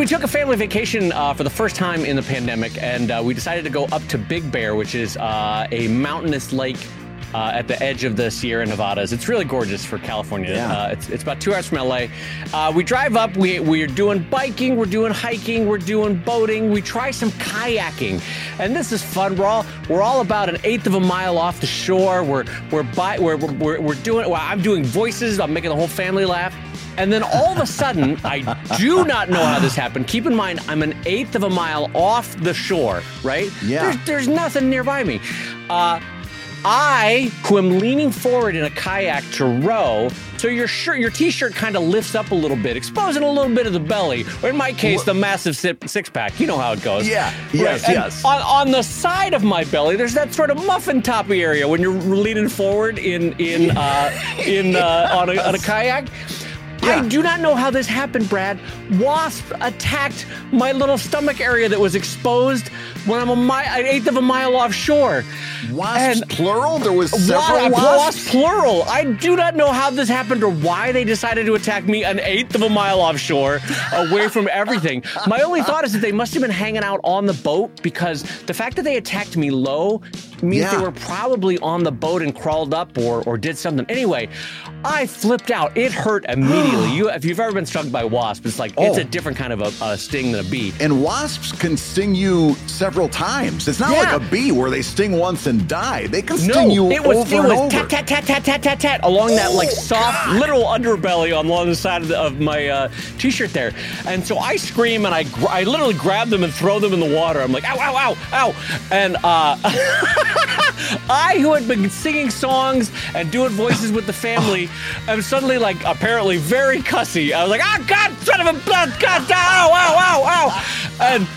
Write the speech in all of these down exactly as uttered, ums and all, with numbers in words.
we took a family vacation uh, for the first time in the pandemic, and uh, we decided to go up to Big Bear, which is uh, a mountainous lake uh, at the edge of the Sierra Nevadas. It's really gorgeous for California. Yeah. Uh, it's, it's about two hours from L A. Uh, we drive up, we, we're doing biking, we're doing hiking, we're doing boating, we try some kayaking. And this is fun. We're all we're all about an eighth of a mile off the shore. We're we're by we're we're, we're doing well, I'm doing voices, I'm making the whole family laugh. And then all of a sudden, I do not know how this happened. Keep in mind, I'm an eighth of a mile off the shore, right? Yeah. There's, there's nothing nearby me. Uh, I, who am leaning forward in a kayak to row, so your shirt, your t-shirt kind of lifts up a little bit, exposing a little bit of the belly, or in my case, the massive six-pack. You know how it goes. Yeah, yes, right? yes. On, on the side of my belly, there's that sort of muffin toppy area when you're leaning forward in in uh, in uh, on, a, on a kayak. Yeah. I do not know how this happened, Brad. Wasp attacked my little stomach area that was exposed when I'm a mi- an eighth of a mile offshore. Wasps, And- plural? There was several Wa- wasps? wasp plural. I do not know how this happened or why they decided to attack me an eighth of a mile offshore, away from everything. My only thought is that they must have been hanging out on the boat, because the fact that they attacked me low means Yeah. they were probably on the boat and crawled up or or did something. Anyway, I flipped out. It hurt immediately. You, if you've ever been stung by a wasp, it's like it's Oh. a different kind of a, a sting than a bee. And wasps can sting you several times. It's not Yeah. like a bee where they sting once and die. They can No, sting you it was over it and was over. tat tat tat tat tat tat tat along that like Oh, soft God. little underbelly on along the side of, the, of my uh, t-shirt there, and so I scream and I gr- I literally grab them and throw them in the water. I'm like ow ow ow ow, and uh, I, who had been singing songs and doing voices with the family, am suddenly like apparently very cussy. I was like, oh God, son of a blood, God, ow ow ow ow, and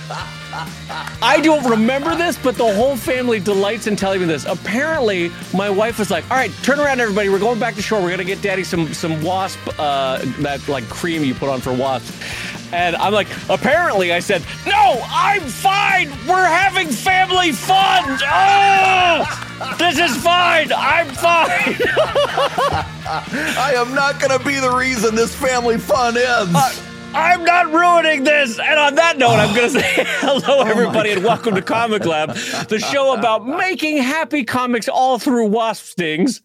I don't remember this, but the whole family delights in telling me this. Apparently, my wife was like, all right, turn around, everybody. We're going back to shore. We're going to get Daddy some some wasp, uh, that like cream you put on for wasps. And I'm like, apparently, I said, no, I'm fine. We're having family fun. Oh, this is fine. I'm fine. I am not going to be the reason this family fun ends. Uh, I'm not ruining this. And on that note, I'm going to say hello, everybody, and welcome to Comic Lab, the show about making happy comics all through wasp stings.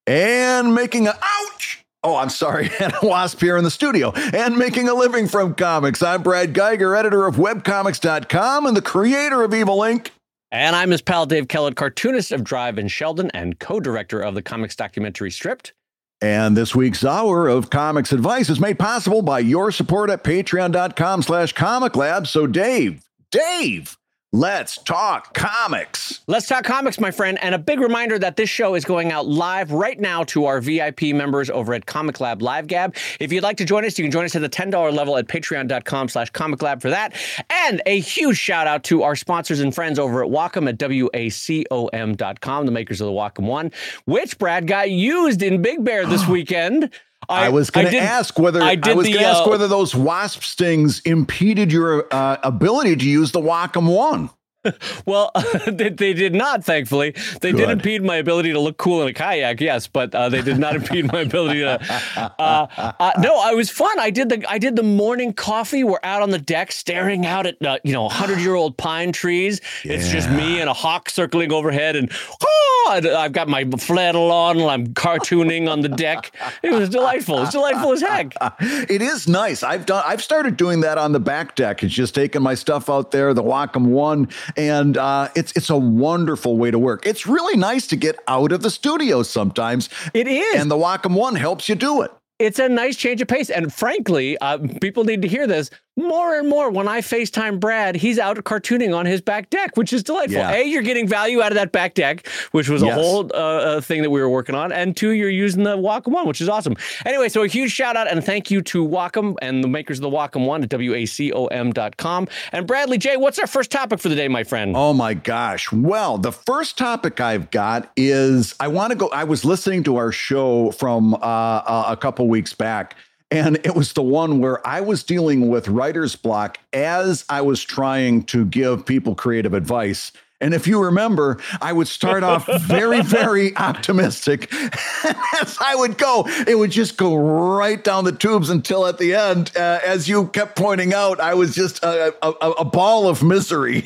And making a ouch. Oh, I'm sorry. And a wasp here in the studio. And making a living from comics. I'm Brad Geiger, editor of webcomics dot com and the creator of Evil Incorporated. And I'm his pal Dave Kellett, cartoonist of Drive and Sheldon and co-director of the comics documentary Stripped. And this week's hour of comics advice is made possible by your support at patreon dot com slash comic lab. So Dave, Dave, let's talk comics. Let's talk comics, my friend. And a big reminder that this show is going out live right now to our V I P members over at Comic Lab Live Gab. If you'd like to join us, you can join us at the ten dollars level at patreon dot com slash comic lab for that. And a huge shout out to our sponsors and friends over at Wacom at W A C O M dot com, the makers of the Wacom One, which, Brad, got used in Big Bear this weekend. I, I was going to ask whether I, I was going to ask uh, whether those wasp stings impeded your uh, ability to use the Wacom One. Well, they, they did not, thankfully. They Good. did impede my ability to look cool in a kayak, yes, but uh, they did not impede my ability to. Uh, uh, no, it was fun. I did the I did the morning coffee. We're out on the deck, staring out at uh, you know hundred-year-old pine trees. Yeah. It's just me and a hawk circling overhead, and oh, and I've got my flannel on, and I'm cartooning on the deck. It was delightful. It's delightful as heck. It is nice. I've done. I've started doing that on the back deck. It's just taking my stuff out there, the Wacom One. And uh, it's it's a wonderful way to work. It's really nice to get out of the studio sometimes. It is. And the Wacom One helps you do it. It's a nice change of pace. And frankly, uh, people need to hear this. More and more, when I FaceTime Brad, he's out cartooning on his back deck, which is delightful. Yeah. A, you're getting value out of that back deck, which was Yes. a whole uh, uh, thing that we were working on. And two, you're using the Wacom One, which is awesome. Anyway, so a huge shout out and thank you to Wacom and the makers of the Wacom One at W A C O M dot com. And Bradley J., what's our first topic for the day, my friend? Oh my gosh. Well, the first topic I've got is I want to go. I was listening to our show from uh, a couple weeks back. And it was the one where I was dealing with writer's block as I was trying to give people creative advice. And if you remember, I would start off very, very optimistic. And as I would go, it would just go right down the tubes until at the end, uh, as you kept pointing out, I was just a, a, a ball of misery.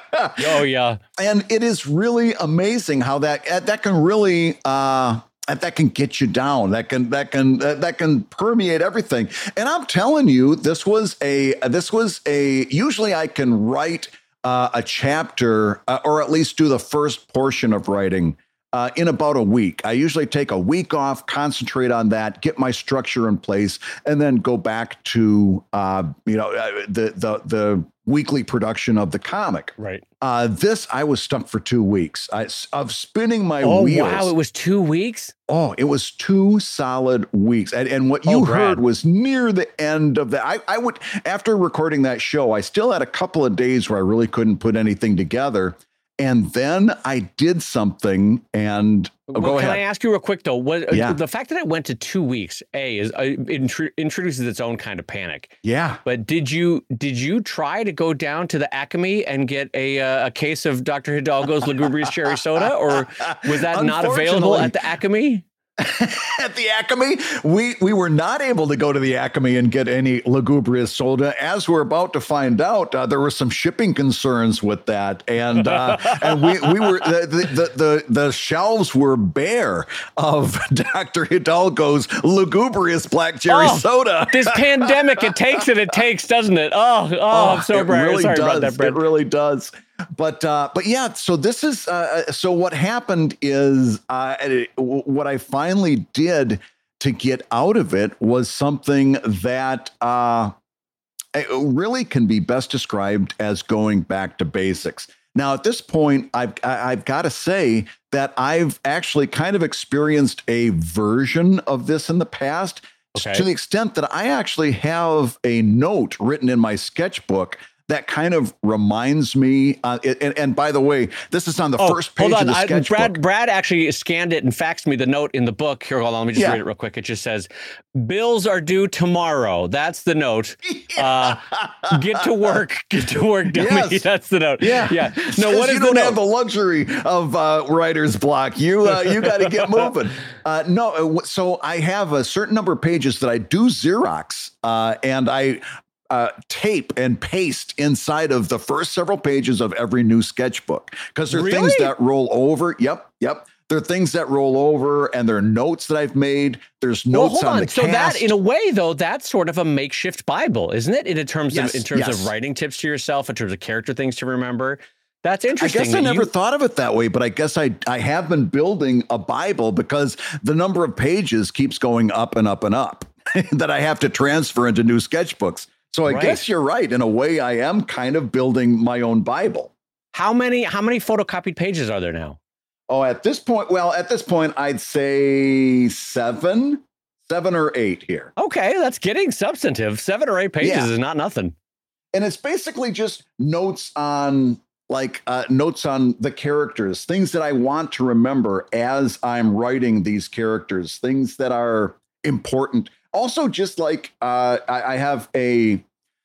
Oh, yeah. And it is really amazing how that that can really uh, that can get you down. That can that can uh, that can permeate everything. And I'm telling you, this was a this was a. Usually, I can write Uh, a chapter, uh, or at least do the first portion of writing uh, in about a week. I usually take a week off, concentrate on that, get my structure in place, and then go back to uh, you know uh, the the the weekly production of the comic. Right. Uh, this I was stuck for two weeks I, of spinning my oh, wheels. Wow, it was two weeks. Oh, it was two solid weeks. And, and what you oh, heard was near the end of that. I, I would, after recording that show, I still had a couple of days where I really couldn't put anything together. And then I did something and oh, well, go can ahead. I ask you real quick though? What Yeah. the fact that it went to two weeks, A, is uh, intru- introduces its own kind of panic. Yeah. But did you did you try to go down to the Acme and get a uh, a case of Doctor Hidalgo's Lugubrious Cherry Soda, or was that not available at the Acme? At the Acme, we we were not able to go to the Acme and get any lugubrious soda. As we're about to find out, uh, there were some shipping concerns with that, and uh, and we we were the, the the the shelves were bare of Doctor Hidalgo's lugubrious black cherry oh, soda. This pandemic, it takes it, it takes, doesn't it? Oh, oh, oh I'm so it sorry really sorry does. about that, Brent. It really does. But uh, but yeah, so this is uh, so what happened is uh, it, what I finally did to get out of it was something that uh, it really can be best described as going back to basics. Now, at this point, I've I've got to say that I've actually kind of experienced a version of this in the past, okay. to the extent that I actually have a note written in my sketchbook that kind of reminds me, uh, and, and by the way, this is on the oh, first page hold on. of the I, sketchbook. Brad, Brad actually scanned it and faxed me the note in the book. Here, hold on, let me just Yeah. read it real quick. It just says, bills are due tomorrow. That's the note. Yeah. Uh, get to work. Get to work, dummy. Yes. That's the note. Yeah. Yeah. No, what is you the don't note? have the luxury of uh, writer's block. You uh, you got to get moving. Uh, no, so I have a certain number of pages that I do Xerox, uh, and I Uh, tape and paste inside of the first several pages of every new sketchbook, because there are Really? things that roll over. Yep, yep. There are things that roll over, and there are notes that I've made. There's Well, notes hold on, on. the So cast. that, in a way, though, that's sort of a makeshift Bible, isn't it? In terms Yes, of in terms yes. of writing tips to yourself, in terms of character things to remember. That's I interesting. guess I that never you- thought of it that way, but I guess I I have been building a Bible because the number of pages keeps going up and up and up that I have to transfer into new sketchbooks. So I Right. guess you're right. In a way, I am kind of building my own Bible. How many how many photocopied pages are there now? Oh, at this point, well, at this point, I'd say seven, seven or eight here. Okay, that's getting substantive. Seven or eight pages Yeah. is not nothing. And it's basically just notes on like uh, notes on the characters, things that I want to remember as I'm writing these characters, things that are important. Also, just like uh, I, I have a,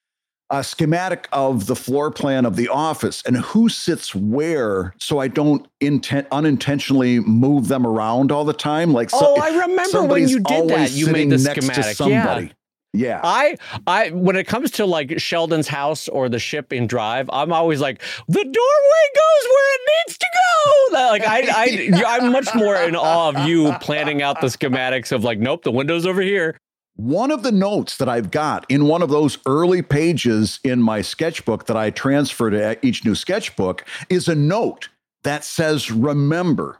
a schematic of the floor plan of the office and who sits where, so I don't intent unintentionally move them around all the time. Like, so, Oh, I remember when somebody's you did that. always You made sitting the next to schematic. somebody. Yeah. Yeah. I, I, when it comes to like Sheldon's house or the ship in Drive, I'm always like, the doorway goes where it needs to go. Like I, I, I'm much more in awe of you planning out the schematics of like, nope, the window's over here. One of the notes that I've got in one of those early pages in my sketchbook that I transfer to each new sketchbook is a note that says, remember,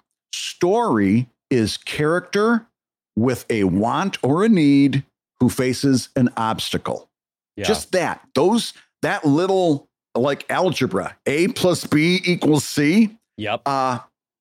story is character with a want or a need who faces an obstacle. Yeah. Just that, those, that little like algebra, A plus B equals C. Yep. Uh,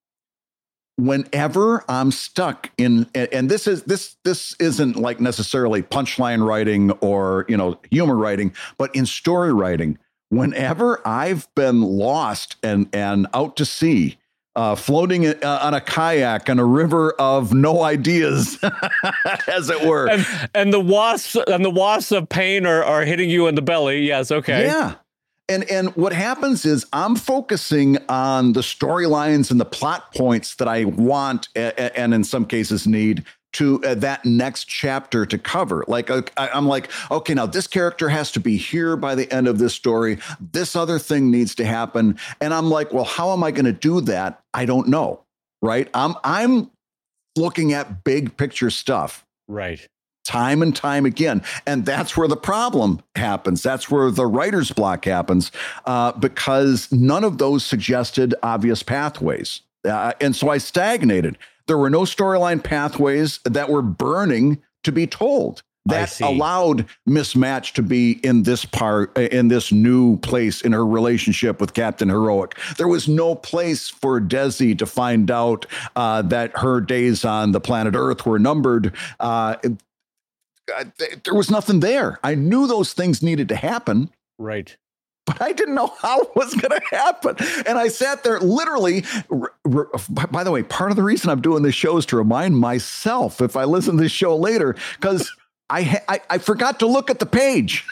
whenever I'm stuck in, and this is this this isn't like necessarily punchline writing or, you know, humor writing, but in story writing, whenever I've been lost and and out to sea, uh, floating uh, on a kayak on a river of no ideas, as it were, And, and the wasps and the wasps of pain are, are hitting you in the belly. Yes. Okay. yeah. And and what happens is I'm focusing on the storylines and the plot points that I want a, and in some cases need to uh, that next chapter to cover. Like uh, I, I'm like, okay, now this character has to be here by the end of this story. This other thing needs to happen. And I'm like, well, how am I going to do that? I don't know. Right. I'm I'm looking at big picture stuff. Right. Time and time again. And that's where the problem happens. That's where the writer's block happens, uh, because none of those suggested obvious pathways. Uh, and so I stagnated. There were no storyline pathways that were burning to be told that allowed Mismatch to be in this part, in this new place in her relationship with Captain Heroic. There was no place for Desi to find out uh, that her days on the planet Earth were numbered. Uh, There was nothing there. I knew those things needed to happen. Right. But I didn't know how it was going to happen. And I sat there literally. R- r- by the way, part of the reason I'm doing this show is to remind myself if I listen to this show later, because I, ha- I I forgot to look at the page.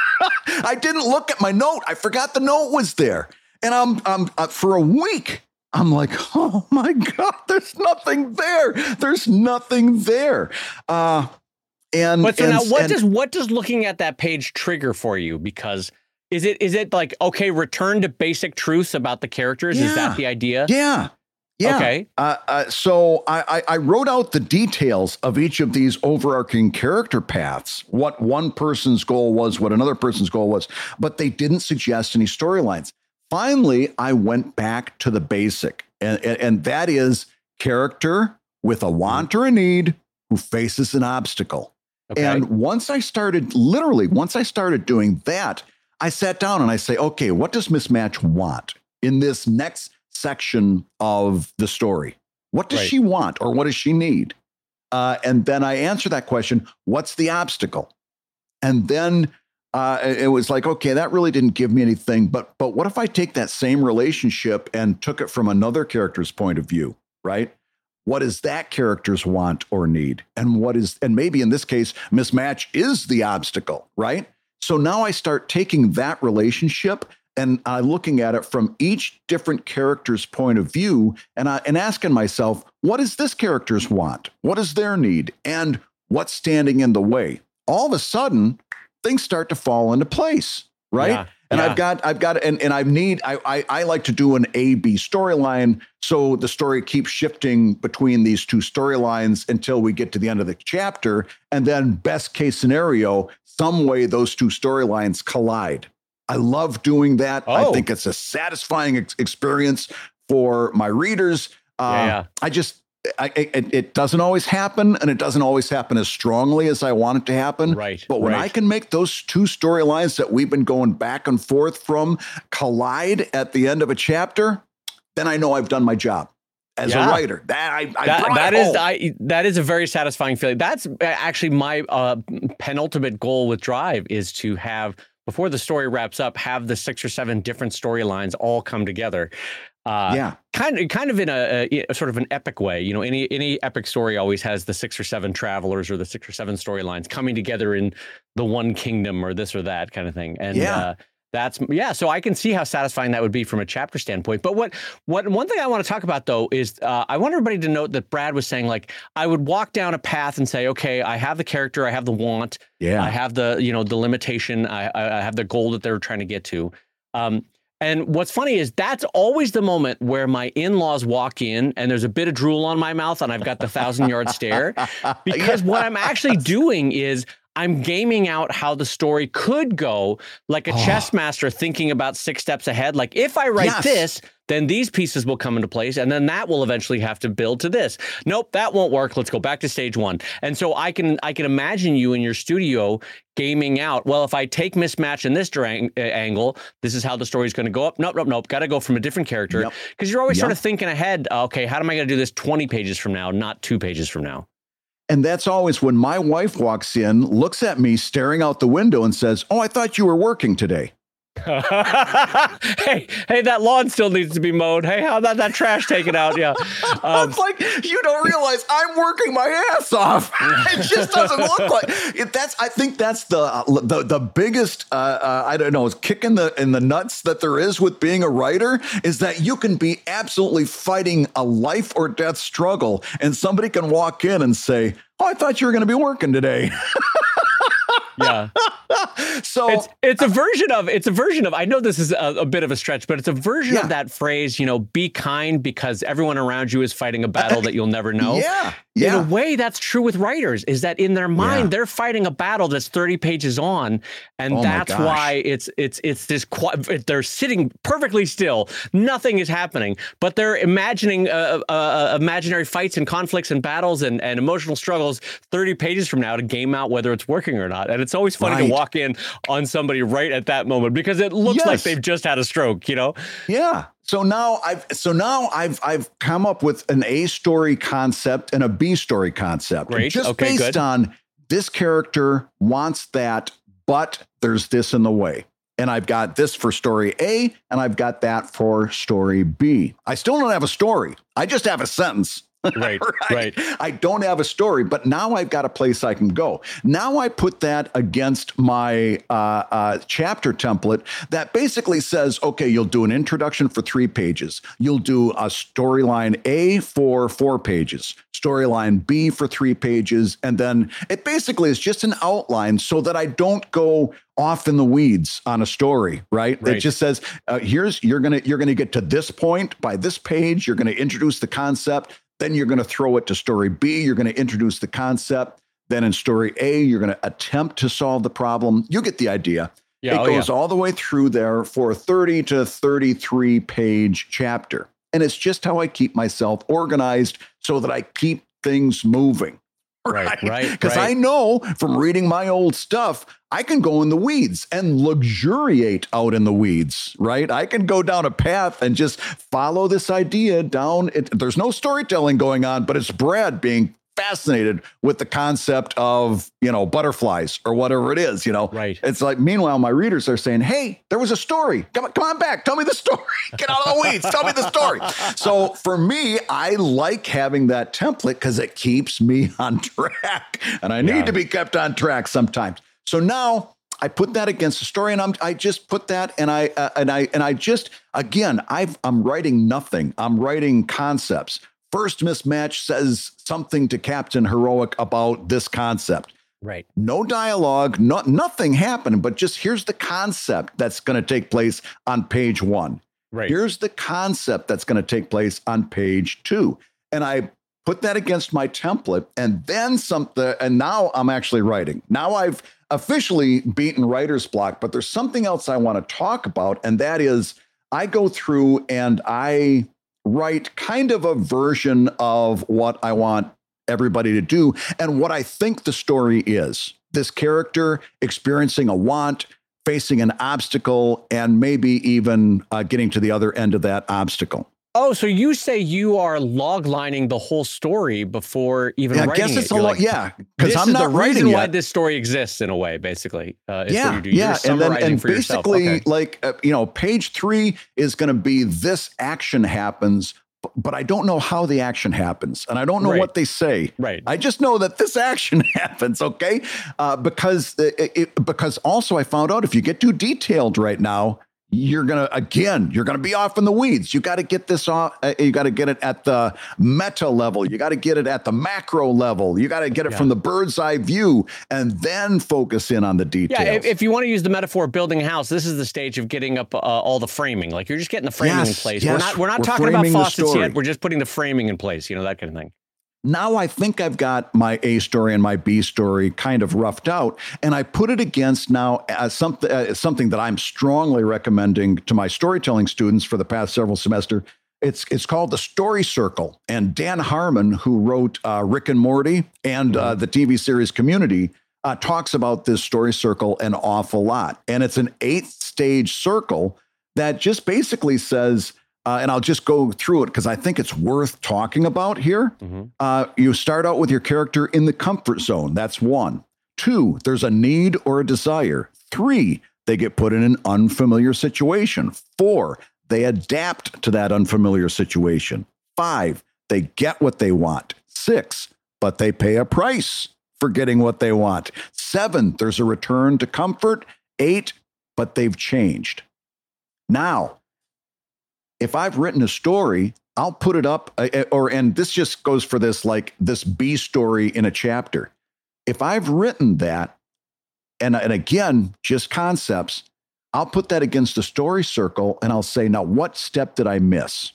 I didn't look at my note. I forgot the note was there. And I'm, I'm uh, for a week, I'm like, oh my God, there's nothing there. There's nothing there. Uh, And, but so and, now what and, does what does looking at that page trigger for you? Because is it is it like, okay, return to basic truths about the characters? Yeah, is that the idea? Yeah. Yeah. Okay. Uh, uh, so I, I, I wrote out the details of each of these overarching character paths, what one person's goal was, what another person's goal was, but they didn't suggest any storylines. Finally, I went back to the basic, and, and, and that is character with a want or a need who faces an obstacle. Okay. And once I started, literally, once I started doing that, I sat down and I say, okay, what does Mismatch want in this next section of the story? What does right. she want, or what does she need? Uh, and then I answer that question, what's the obstacle? And then uh, it was like, okay, that really didn't give me anything. But but what if I take that same relationship and took it from another character's point of view, right? What does that character's want or need? And what is, and maybe in this case, Mismatch is the obstacle, right? So now I start taking that relationship and I'm uh, looking at it from each different character's point of view, and, I, and asking myself, what does this character's want? What is their need? And what's standing in the way? All of a sudden, things start to fall into place, right? Yeah. And yeah. I've got, I've got, and, and I need, I, I, I like to do an A B storyline. So the story keeps shifting between these two storylines until we get to the end of the chapter. And then best case scenario, some way those two storylines collide. I love doing that. Oh. I think it's a satisfying ex- experience for my readers. Uh, yeah, yeah. I just, I, it, it doesn't always happen, and it doesn't always happen as strongly as I want it to happen. Right. But when right. I can make those two storylines that we've been going back and forth from collide at the end of a chapter, then I know I've done my job as yeah. a writer. That I, I that, that is home. I, that is a very satisfying feeling. That's actually my uh, penultimate goal with Drive, is to have, before the story wraps up, have the six or seven different storylines all come together. Uh, yeah, kind of, kind of in a, a, a sort of an epic way. You know, any any epic story always has the six or seven travelers or the six or seven storylines coming together in the one kingdom or this or that kind of thing. And yeah. Uh, that's yeah. So I can see how satisfying that would be from a chapter standpoint. But what what one thing I want to talk about though is uh, I want everybody to note that Brad was saying, like, I would walk down a path and say, okay, I have the character, I have the want, yeah, I have the you know the limitation, I I have the goal that they're trying to get to. Um, And what's funny is that's always the moment where my in-laws walk in and there's a bit of drool on my mouth and I've got the thousand yard stare, because what I'm actually doing is I'm gaming out how the story could go, like a oh. chess master thinking about six steps ahead. Like, if I write yes. this, then these pieces will come into place, and then that will eventually have to build to this. Nope, that won't work. Let's go back to stage one. And so I can I can imagine you in your studio gaming out, well, if I take Mismatch in this drang- uh, angle, this is how the story's going to go up. Nope, nope, nope. Got to go from a different character. Because yep. you're always yep. sort of thinking ahead, okay, how am I going to do this twenty pages from now, not two pages from now? And that's always when my wife walks in, looks at me staring out the window and says, oh, I thought you were working today. hey, hey, that lawn still needs to be mowed. Hey, how about that trash taken out? Yeah. Um, it's like, you don't realize I'm working my ass off. It just doesn't look like it. That's, I think that's the, the, the biggest, uh, uh, I don't know, kick in the, in the nuts that there is with being a writer is that you can be absolutely fighting a life or death struggle. And somebody can walk in and say, oh, I thought you were going to be working today. Yeah. So it's it's a version of it's a version of I know this is a, a bit of a stretch, but it's a version yeah. of that phrase, you know, be kind because everyone around you is fighting a battle that you'll never know. Yeah. Yeah. In a way, that's true with writers, is that in their mind, yeah. they're fighting a battle that's thirty pages on. And oh that's why it's it's it's this they're sitting perfectly still. Nothing is happening, but they're imagining uh, uh, imaginary fights and conflicts and battles and, and emotional struggles thirty pages from now to game out whether it's working or not. And it's always funny right. to walk in on somebody right at that moment because it looks yes. like they've just had a stroke, you know? Yeah. So now I've so now I've I've come up with an A story concept and a B story concept. Great. Just okay, based good. on this character wants that, but there's this in the way. And I've got this for story A, and I've got that for story B. I still don't have a story. I just have a sentence. Right, right, right. I don't have a story, but now I've got a place I can go. Now I put that against my uh, uh, chapter template that basically says, okay, you'll do an introduction for three pages. You'll do a storyline A for four pages, storyline B for three pages. And then it basically is just an outline so that I don't go off in the weeds on a story, right? right. It just says, uh, here's, you're going to, you're going to get to this point by this page. You're going to introduce the concept. Then you're going to throw it to story B. You're going to introduce the concept. Then in story A, you're going to attempt to solve the problem. You get the idea. Yeah, it oh, goes yeah. all the way through there for a thirty to thirty-three page chapter. And it's just how I keep myself organized so that I keep things moving. Right, right. Because right. I know from reading my old stuff, I can go in the weeds and luxuriate out in the weeds, right? I can go down a path and just follow this idea down. It, there's no storytelling going on, but it's Brad being fascinated with the concept of, you know, butterflies or whatever it is, you know. Right. It's like, meanwhile, my readers are saying, hey, there was a story. Come on, come on back. Tell me the story. Get out of the weeds. Tell me the story. So for me, I like having that template because it keeps me on track. And I need yeah. to be kept on track sometimes. So now I put that against the story, and I'm I just put that, and I uh, and I and I just again I've I'm writing nothing. I'm writing concepts. First mismatch says something to Captain Heroic about this concept. Right. No dialogue, no, nothing happened, but just here's the concept that's going to take place on page one. Right. Here's the concept that's going to take place on page two. And I put that against my template, and then something, and now I'm actually writing. Now I've officially beaten writer's block, but there's something else I want to talk about, and that is I go through and I write kind of a version of what I want everybody to do and what I think the story is. This character experiencing a want, facing an obstacle, and maybe even uh, getting to the other end of that obstacle. Oh, so you say you are log lining the whole story before even yeah, writing I guess it's it. a lot. Like, yeah, because I'm not the writing reason yet. why this story exists in a way, basically. Uh, is yeah, what you do. You're yeah, and then and for basically, okay. like uh, you know, page three is going to be this action happens, but I don't know how the action happens, and I don't know right. what they say. Right. I just know that this action happens. Okay, uh, because it, it, because also I found out if you get too detailed right now, you're going to, again, you're going to be off in the weeds. You got to get this off. Uh, you got to get it at the meta level. You got to get it at the macro level. You got to get it yeah. from the bird's eye view and then focus in on the details. Yeah, if, if you want to use the metaphor of building a house, this is the stage of getting up uh, all the framing. Like you're just getting the framing yes, in place. Yes, we're not, we're not we're talking about faucets story. yet. We're just putting the framing in place, you know, that kind of thing. Now I think I've got my A story and my B story kind of roughed out, and I put it against now as something, uh, something that I'm strongly recommending to my storytelling students for the past several semesters. It's it's called the Story Circle, and Dan Harmon, who wrote uh, Rick and Morty and uh, the T V series Community, uh, talks about this Story Circle an awful lot, and it's an eight-stage circle that just basically says. Uh, and I'll just go through it because I think it's worth talking about here. Mm-hmm. Uh, you start out with your character in the comfort zone. That's one. Two, there's a need or a desire. Three, they get put in an unfamiliar situation. Four, they adapt to that unfamiliar situation. Five, they get what they want. Six, but they pay a price for getting what they want. Seven, there's a return to comfort. Eight, but they've changed. Now, if I've written a story, I'll put it up, uh, or, and this just goes for this, like this B story in a chapter. If I've written that, and, and again, just concepts, I'll put that against the story circle and I'll say, now, what step did I miss?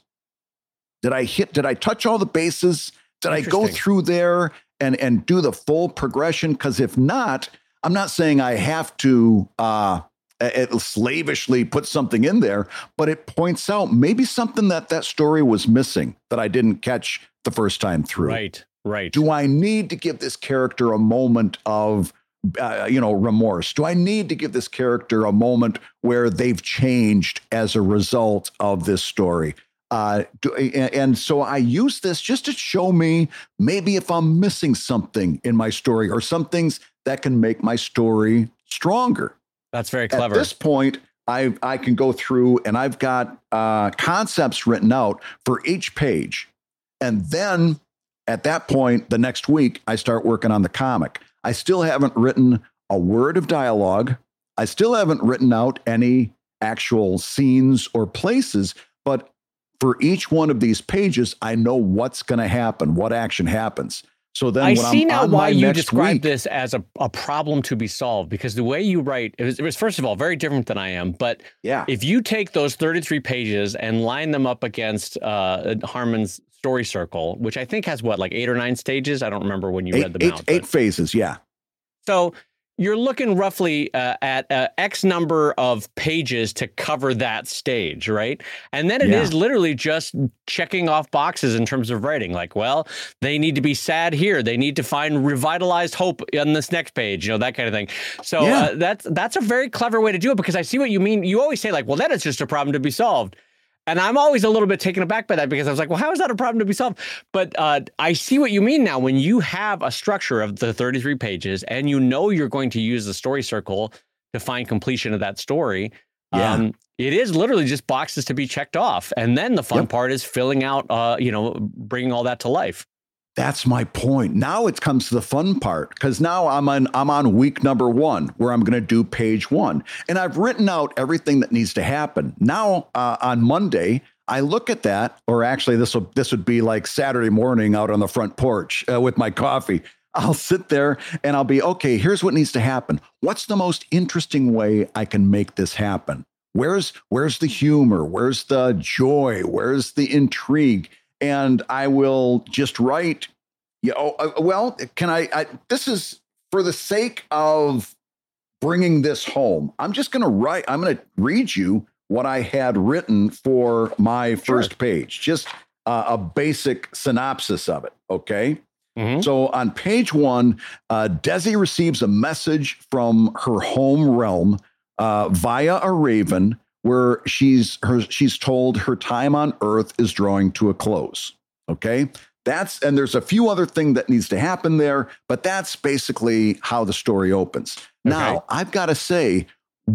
Did I hit, did I touch all the bases? Did I go through there and, and do the full progression? Because if not, I'm not saying I have to uh, it slavishly put something in there, but it points out maybe something that that story was missing that I didn't catch the first time through. Right, right. Do I need to give this character a moment of, uh, you know, remorse? Do I need to give this character a moment where they've changed as a result of this story? Uh, do, and, and so I use this just to show me maybe if I'm missing something in my story or some things that can make my story stronger. That's very clever. At this point, I I can go through and I've got uh, concepts written out for each page. And then at that point, the next week, I start working on the comic. I still haven't written a word of dialogue. I still haven't written out any actual scenes or places, but for each one of these pages, I know what's going to happen, what action happens. So then I when see I'm now on why you next describe week, this as a, a problem to be solved, because the way you write, it was, it was first of all, very different than I am. But yeah. if you take those thirty-three pages and line them up against uh, Harmon's story circle, which I think has what, like eight or nine stages? I don't remember when you eight, read them eight, out. Eight but. phases, yeah. So you're looking roughly uh, at uh, X number of pages to cover that stage, right? And then it Yeah. is literally just checking off boxes in terms of writing. Like, well, they need to be sad here. They need to find revitalized hope on this next page, you know, that kind of thing. So Yeah. uh, that's that's a very clever way to do it, because I see what you mean. You always say like, well, then it's just a problem to be solved. And I'm always a little bit taken aback by that, because I was like, well, how is that a problem to be solved? But uh, I see what you mean now. When you have a structure of the thirty-three pages and you know you're going to use the story circle to find completion of that story, Yeah. um, it is literally just boxes to be checked off. And then the fun Yep. part is filling out, uh, you know, bringing all that to life. That's my point. Now it comes to the fun part, because now I'm on I'm on week number one, where I'm going to do page one, and I've written out everything that needs to happen. Now uh, on Monday, I look at that, or actually this will this would be like Saturday morning out on the front porch uh, with my coffee. I'll sit there and I'll be, okay, here's what needs to happen. What's the most interesting way I can make this happen? Where's where's the humor? Where's the joy? Where's the intrigue? And I will just write, you know, uh, well, can I, I, this is for the sake of bringing this home. I'm just going to write, I'm going to read you what I had written for my first Sure. page, just uh, a basic synopsis of it. Okay. Mm-hmm. So on page one, uh, Desi receives a message from her home realm uh, via a raven, where she's her she's told her time on Earth is drawing to a close. Okay, that's and there's a few other things that needs to happen there, but that's basically how the story opens. Okay. Now I've got to say,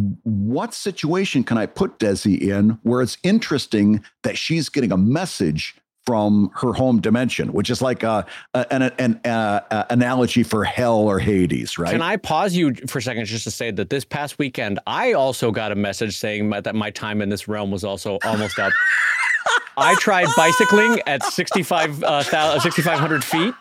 what situation can I put Desi in where it's interesting that she's getting a message from her home dimension, which is like a, a, an, an uh, uh, analogy for hell or Hades, right? Can I pause you for a second just to say that this past weekend, I also got a message saying my, that my time in this realm was also almost up. I tried bicycling at sixty-five, uh, sixty-five hundred feet.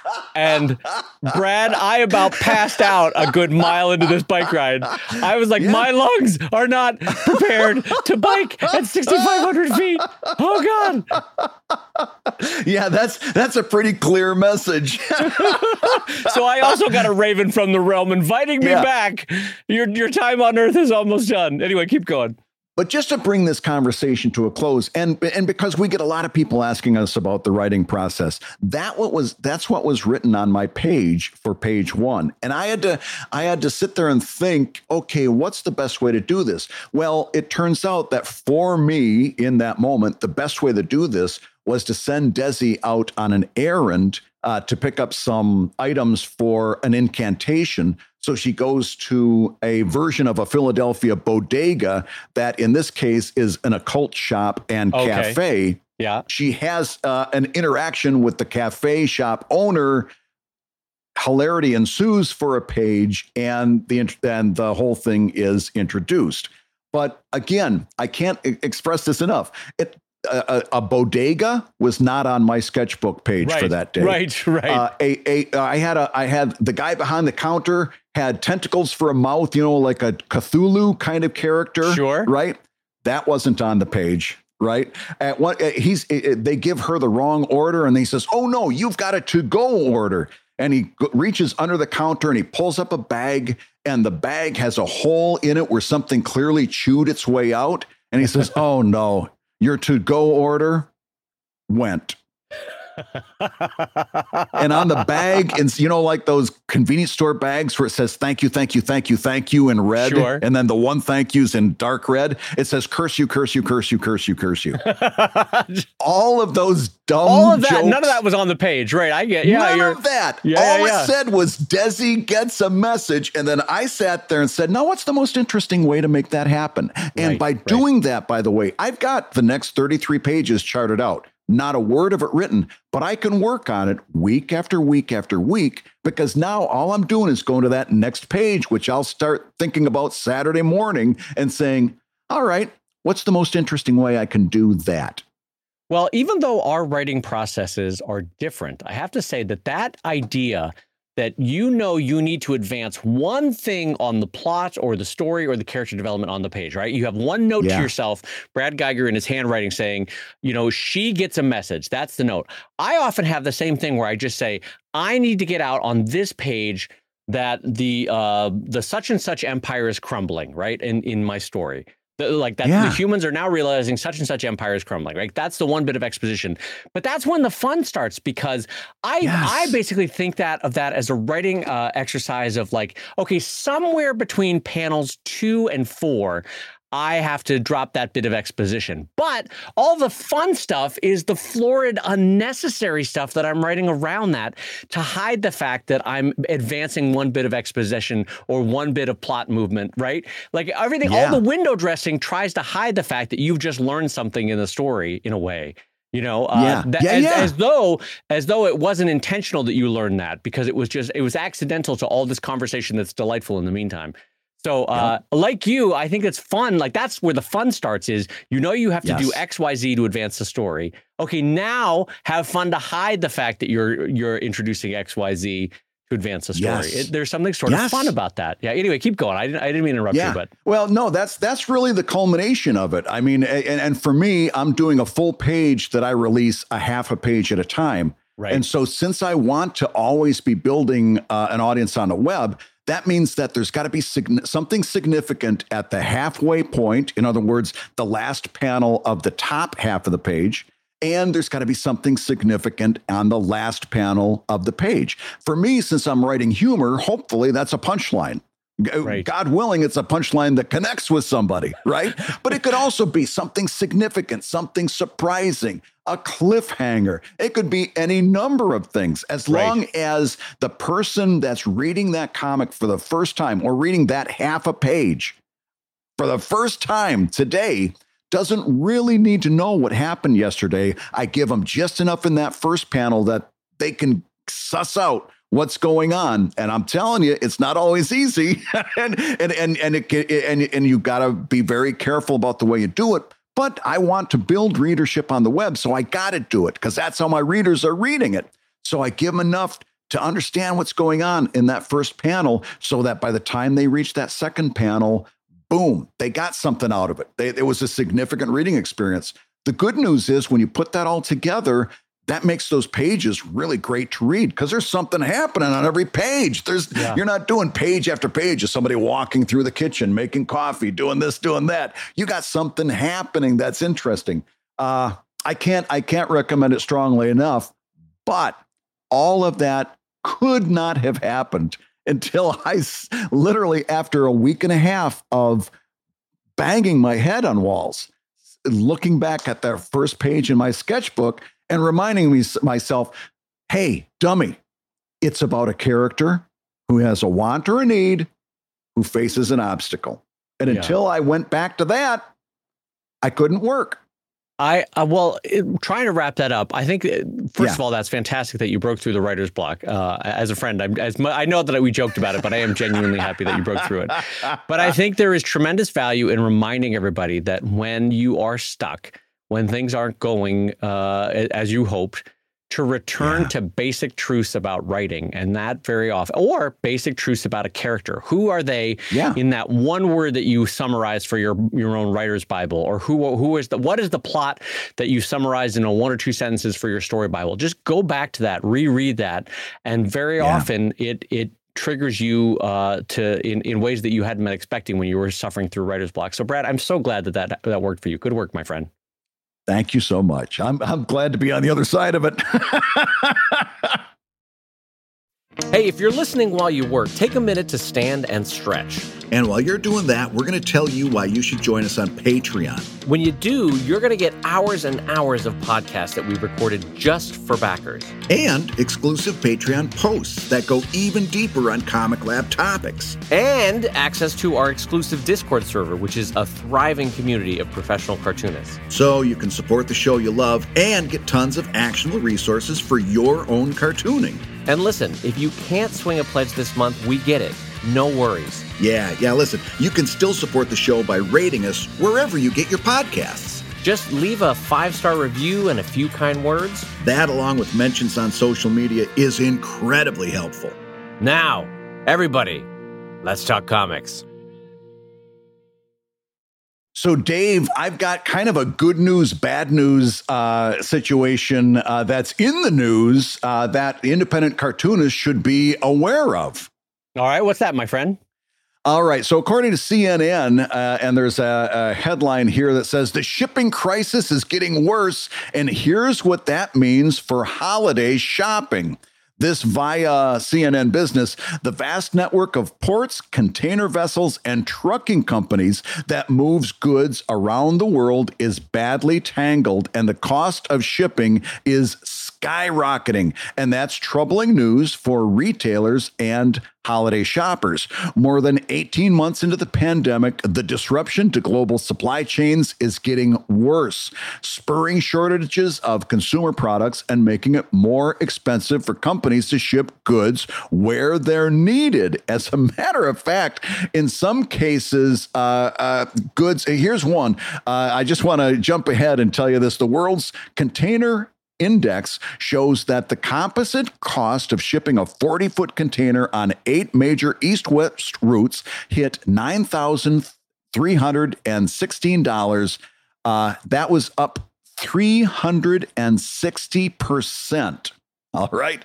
And Brad, I about passed out a good mile into this bike ride. I was like, yeah. my lungs are not prepared to bike at sixty-five hundred feet. Oh, God. Yeah, that's that's a pretty clear message. So I also got a raven from the realm inviting me yeah. back. Your, your time on Earth is almost done. Anyway, keep going. But just to bring this conversation to a close, and and because we get a lot of people asking us about the writing process, that what was that's what was written on my page for page one, and I had to I had to sit there and think, okay, what's the best way to do this? Well, it turns out that for me in that moment, the best way to do this was to send Desi out on an errand uh, to pick up some items for an incantation. So she goes to a version of a Philadelphia bodega that in this case is an occult shop and Okay. cafe. Yeah. She has uh, an interaction with the cafe shop owner. Hilarity ensues for a page, and the and the whole thing is introduced. But again, I can't e- express this enough. It a, a bodega was not on my sketchbook page Right. for that day. Right. Right. Uh, a, a I had a I had the guy behind the counter had tentacles for a mouth, you know, like a Cthulhu kind of character. Sure. Right. That wasn't on the page. Right. At what he's they give her the wrong order, and he says, "Oh no, you've got a to-go order." And he g- reaches under the counter and he pulls up a bag, and the bag has a hole in it where something clearly chewed its way out. And he says, "Oh no, your to-go order went." And on the bag, it's, you know, like those convenience store bags where it says thank you, thank you, thank you, thank you in red. Sure. And then the one thank you's in dark red. It says curse you, curse you, curse you, curse you, curse you. All of those dumb All of that, jokes, none of that was on the page, right? I get, yeah, none you're, of that. Yeah, All yeah, yeah. it said was Desi gets a message. And then I sat there and said, now what's the most interesting way to make that happen? And Right, by right. doing that, by the way, I've got the next thirty-three pages charted out. Not a word of it written, but I can work on it week after week after week, because now all I'm doing is going to that next page, which I'll start thinking about Saturday morning and saying, all right, what's the most interesting way I can do that? Well, even though our writing processes are different, I have to say that that idea that you know you need to advance one thing on the plot or the story or the character development on the page, right? You have one note Yeah. to yourself, Brad Geiger in his handwriting saying, you know, she gets a message. That's the note. I often have the same thing where I just say, I need to get out on this page that the uh, the such and such empire is crumbling, right? In in my story. The- like that Yeah. the humans are now realizing such and such empire is crumbling, right? That's the one bit of exposition. But that's when the fun starts, because I Yes. I basically think that of that as a writing uh, exercise of like, okay, somewhere between panels two and four, I have to drop that bit of exposition. But all the fun stuff is the florid, unnecessary stuff that I'm writing around that to hide the fact that I'm advancing one bit of exposition or one bit of plot movement, right? Like everything, Yeah. all the window dressing tries to hide the fact that you've just learned something in the story in a way. You know, uh, Yeah. that- Yeah, as, yeah. as though as though it wasn't intentional that you learned that, because it was just it was accidental to all this conversation that's delightful in the meantime. So, uh, like you, I think it's fun. Like that's where the fun starts. Is you know you have to do Yes. X, Y, Z to advance the story. Okay, now have fun to hide the fact that you're you're introducing X, Y, Z to advance the story. Yes. It, there's something sort of Yes. fun about that. Yeah. Anyway, keep going. I didn't I didn't mean to interrupt Yeah. you, but Well, no, that's that's really the culmination of it. I mean, and, and for me, I'm doing a full page that I release a half a page at a time. Right. And so since I want to always be building uh, an audience on the web, that means that there's got to be sign- something significant at the halfway point. In other words, the last panel of the top half of the page. And there's got to be something significant on the last panel of the page. For me, since I'm writing humor, hopefully that's a punchline. G- Right. God willing, it's a punchline that connects with somebody, right? But it could also be something significant, something surprising, a cliffhanger. It could be any number of things, as Right. long as the person that's reading that comic for the first time or reading that half a page for the first time today doesn't really need to know what happened yesterday. I give them just enough in that first panel that they can suss out what's going on. And I'm telling you, it's not always easy. and and and and it, and, and you got to be very careful about the way you do it. But I want to build readership on the web, so I got to do it because that's how my readers are reading it. So I give them enough to understand what's going on in that first panel so that by the time they reach that second panel, boom, they got something out of it. They, it was a significant reading experience. The good news is when you put that all together, that makes those pages really great to read because there's something happening on every page. There's Yeah. You're not doing page after page of somebody walking through the kitchen, making coffee, doing this, doing that. You got something happening that's interesting. Uh, I can't I can't recommend it strongly enough, but all of that could not have happened until I s- literally after a week and a half of banging my head on walls, looking back at that first page in my sketchbook and reminding me myself, hey, dummy, it's about a character who has a want or a need, who faces an obstacle. And Yeah. until I went back to that, I couldn't work. I uh, well, it, trying to wrap that up. I think uh, first Yeah. of all, that's fantastic that you broke through the writer's block. Uh, as a friend, I'm, as mu- I know that we joked about it, but I am genuinely happy that you broke through it. But I think there is tremendous value in reminding everybody that when you are stuck, when things aren't going uh, a- as you hoped, to return Yeah. to basic truths about writing, and that very often, or basic truths about a character. Who are they Yeah. in that one word that you summarize for your your own writer's Bible, or who who is the what is the plot that you summarized in a one or two sentences for your story Bible? Just go back to that, reread that, and very Yeah. often it it triggers you uh, to in in ways that you hadn't been expecting when you were suffering through writer's block. So, Brad, I'm so glad that that, that worked for you. Good work, my friend. Thank you so much. I'm I'm glad to be on the other side of it. Hey, if you're listening while you work, take a minute to stand and stretch. And while you're doing that, we're going to tell you why you should join us on Patreon. When you do, you're going to get hours and hours of podcasts that we've recorded just for backers. And exclusive Patreon posts that go even deeper on Comic Lab topics. And access to our exclusive Discord server, which is a thriving community of professional cartoonists. So you can support the show you love and get tons of actionable resources for your own cartooning. And listen, if you can't swing a pledge this month, we get it. No worries. Yeah, yeah, listen, you can still support the show by rating us wherever you get your podcasts. Just leave a five-star review and a few kind words. That, along with mentions on social media, is incredibly helpful. Now, everybody, let's talk comics. So, Dave, I've got kind of a good news, bad news uh, situation uh, that's in the news uh, that independent cartoonists should be aware of. All right, what's that, my friend? All right. So according to C N N, uh, and there's a, a headline here that says the shipping crisis is getting worse. And here's what that means for holiday shopping. This via C N N Business, the vast network of ports, container vessels, and trucking companies that moves goods around the world is badly tangled, and the cost of shipping is skyrocketing. And that's troubling news for retailers and holiday shoppers. More than eighteen months into the pandemic, the disruption to global supply chains is getting worse, spurring shortages of consumer products and making it more expensive for companies to ship goods where they're needed. As a matter of fact, in some cases, uh, uh, goods, here's one. Uh, I just want to jump ahead and tell you this. The world's container index shows that the composite cost of shipping a forty-foot container on eight major east-west routes hit nine thousand three hundred sixteen dollars. Uh, that was up three hundred sixty percent. All right.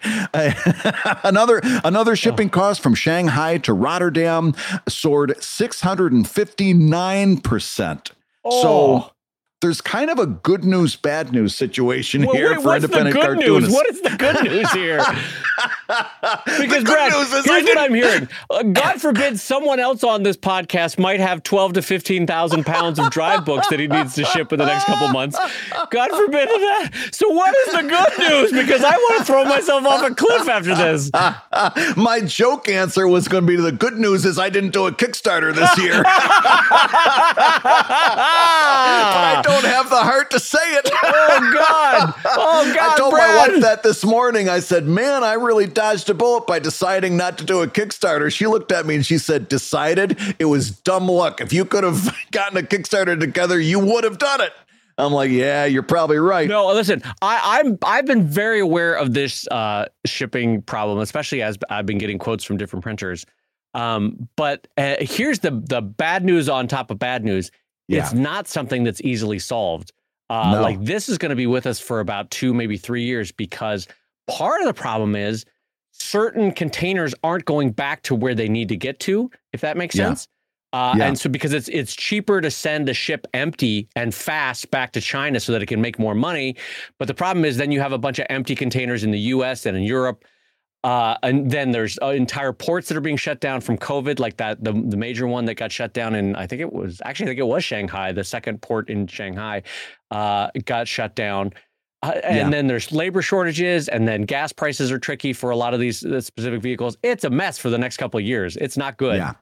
another another shipping cost from Shanghai to Rotterdam soared six hundred fifty-nine percent. Oh. So there's kind of a good news, bad news situation Well, here wait, for what's independent the good cartoonists. news? What is the good news here? Because, good Brad, news is here's I what didn't- I'm hearing. Uh, God forbid someone else on this podcast might have twelve to fifteen thousand pounds of drive books that he needs to ship in the next couple months. God forbid that. So what is the good news? Because I want to throw myself off a cliff after this. My joke answer was going to be the good news is I didn't do a Kickstarter this year. But I don't have the heart to say it. Oh, God. Oh, God, I told Brad. my wife that this morning. I said, man, I really dodged a bullet by deciding not to do a Kickstarter. She looked at me and she said, decided? It was dumb luck. If you could have gotten a Kickstarter together, you would have done it. I'm like, yeah, you're probably right. No, listen, I, I'm I've been very aware of this uh, shipping problem, especially as I've been getting quotes from different printers. Um, but uh, here's the the bad news on top of bad news. Yeah. It's not something that's easily solved. Uh, No. Like this is going to be with us for about two, maybe three years, because part of the problem is certain containers aren't going back to where they need to get to, if that makes Yeah. sense. Uh, Yeah. And so because it's it's cheaper to send a ship empty and fast back to China so that it can make more money. But the problem is then you have a bunch of empty containers in the U S and in Europe. Uh, and then there's uh, entire ports that are being shut down from COVID, like that, the, the major one that got shut down in, I think it was, actually, I think it was Shanghai, the second port in Shanghai uh, got shut down. Uh, and Yeah. then there's labor shortages, and then gas prices are tricky for a lot of these uh, specific vehicles. It's a mess for the next couple of years. It's not good. Yeah.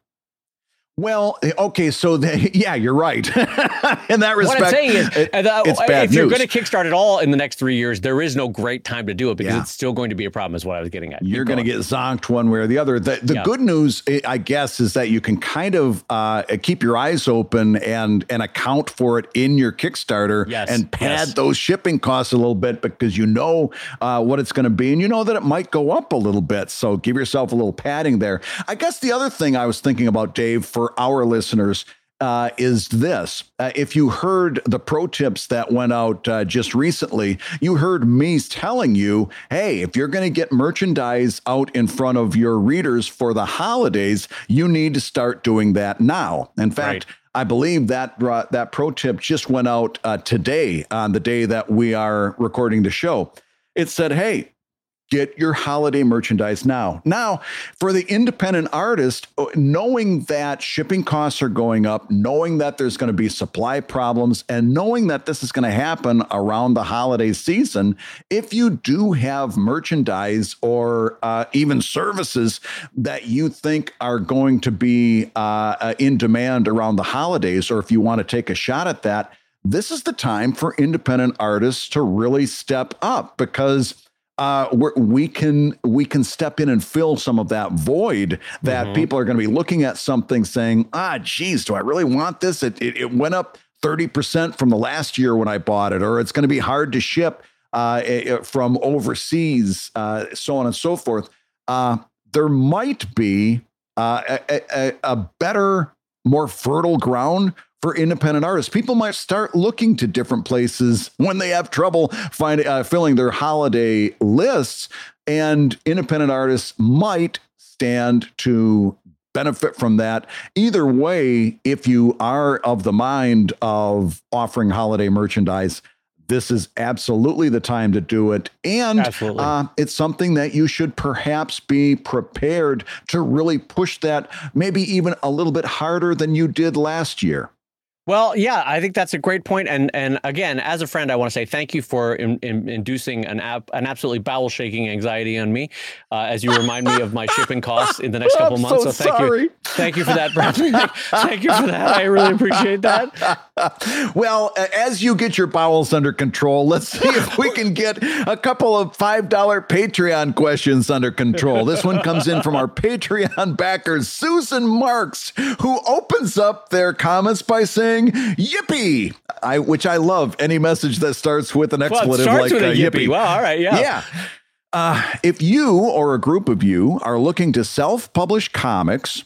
Well, okay, so the, yeah, you're right. In that respect, What I'm saying is, it, uh, it's if bad you're news. going to kickstart it all in the next three years, there is no great time to do it because Yeah. it's still going to be a problem, is what I was getting at. You're going to get zonked one way or the other. The, the Yeah. good news, I guess, is that you can kind of uh, keep your eyes open and and account for it in your Kickstarter Yes, and pad yes. those shipping costs a little bit because you know uh, what it's going to be and you know that it might go up a little bit. So give yourself a little padding there. I guess the other thing I was thinking about, Dave, for our listeners, Uh, is this. Uh, if you heard the pro tips that went out uh, just recently, you heard me telling you, hey, if you're going to get merchandise out in front of your readers for the holidays, you need to start doing that now. In fact, Right. I believe that uh, that pro tip just went out uh, today on the day that we are recording the show. It said, hey, get your holiday merchandise now. Now, for the independent artist, knowing that shipping costs are going up, knowing that there's going to be supply problems, and knowing that this is going to happen around the holiday season, if you do have merchandise or uh, even services that you think are going to be uh, in demand around the holidays, or if you want to take a shot at that, this is the time for independent artists to really step up because Uh, we're, we can we can step in and fill some of that void that Mhm. people are going to be looking at something saying, ah, geez, do I really want this? It, it, it went up thirty percent from the last year when I bought it, or it's going to be hard to ship uh, it, from overseas, uh, so on and so forth. Uh, there might be uh, a, a, a better, more fertile ground for independent artists. People might start looking to different places when they have trouble finding uh, filling their holiday lists, and independent artists might stand to benefit from that. Either way, if you are of the mind of offering holiday merchandise, this is absolutely the time to do it. And Absolutely. uh, it's something that you should perhaps be prepared to really push that maybe even a little bit harder than you did last year. Well, yeah, I think that's a great point. And and again, as a friend, I want to say thank you for in, in, inducing an ap- an absolutely bowel shaking anxiety on me uh, as you remind me of my shipping costs in the next couple I'm months. so thank sorry. you, thank you for that, Brad. Thank you for that. I really appreciate that. Well, as you get your bowels under control, let's see if we can get a couple of five dollar Patreon questions under control. This one comes in from our Patreon backer, Susan Marks, who opens up their comments by saying, yippee, I, which I love. Any message that starts with an Well, it expletive starts like with a uh, yippee. yippee. Well, all right, yeah. Yeah. Uh, if you or a group of you are looking to self-publish comics,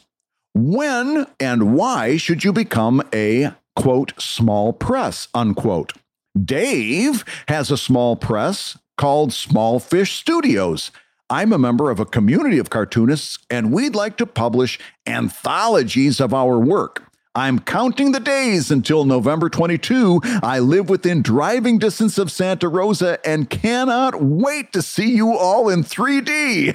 when and why should you become a, quote, small press, unquote? Dave has a small press called Small Fish Studios. I'm a member of a community of cartoonists, and we'd like to publish anthologies of our work. I'm counting the days until November twenty-second. I live within driving distance of Santa Rosa and cannot wait to see you all in three D.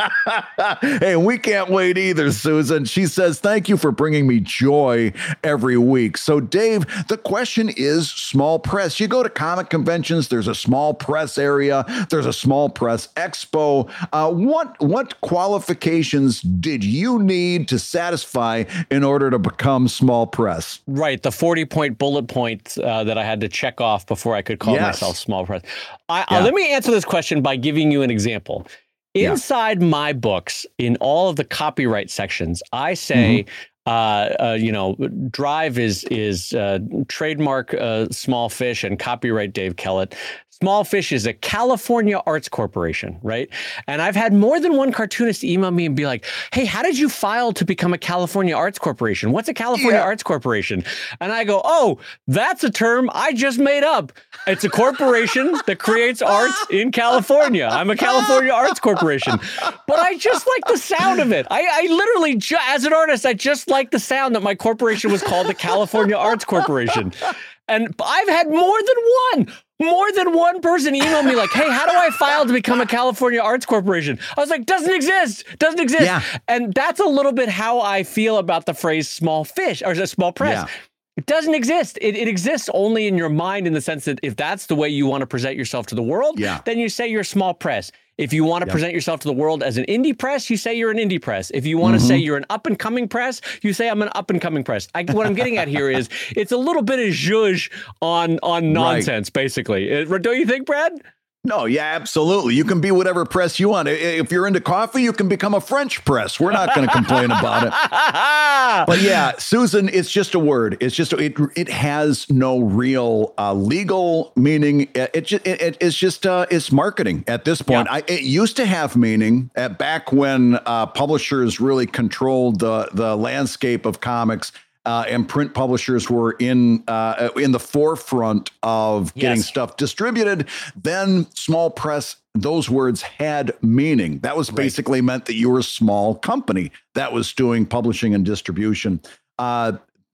Hey, we can't wait either, Susan. She says, thank you for bringing me joy every week. So, Dave, the question is small press. You go to comic conventions, there's a small press area, there's a small press expo. Uh, what, what qualifications did you need to satisfy in order to become small press? Right, the forty point bullet point uh, that I had to check off before I could call Yes. myself small press. I, Yeah. uh, let me answer this question by giving you an example. Yeah. Inside my books, in all of the copyright sections, I say, Mm-hmm. uh, uh, you know, Drive is is uh, trademark uh, Small Fish and copyright Dave Kellett. Small Fish is a California arts corporation, right? And I've had more than one cartoonist email me and be like, hey, how did you file to become a California arts corporation? What's a California Yeah. arts corporation? And I go, oh, that's a term I just made up. It's a corporation that creates arts in California. I'm a California arts corporation. But I just like the sound of it. I, I literally, ju- as an artist, I just like the sound that my corporation was called the California Arts Corporation. And I've had more than one, more than one person email me like, hey, how do I file to become a California Arts Corporation? I was like, doesn't exist, doesn't exist. Yeah. And that's a little bit how I feel about the phrase small fish or a small press. Yeah. It doesn't exist. It, it exists only in your mind, in the sense that if that's the way you want to present yourself to the world, yeah. then you say you're a small press. If you want to yep. present yourself to the world as an indie press, you say you're an indie press. If you want mm-hmm. to say you're an up-and-coming press, you say I'm an up-and-coming press. I, what I'm getting at here is it's a little bit of zhuzh on, on nonsense, right. basically. Don't you think, Brad? No, yeah, absolutely. You can be whatever press you want. If you're into coffee, you can become a French press. We're not going to complain about it. But yeah, Susan, it's just a word. It's just it. It has no real uh, legal meaning. It just it, it's just uh, it's marketing at this point. Yeah. I, it used to have meaning at back when uh, publishers really controlled the the landscape of comics. Uh, and print publishers were in uh, in the forefront of yes. getting stuff distributed. Then small press, those words had meaning. That was basically right. meant that you were a small company that was doing publishing and distribution. Uh,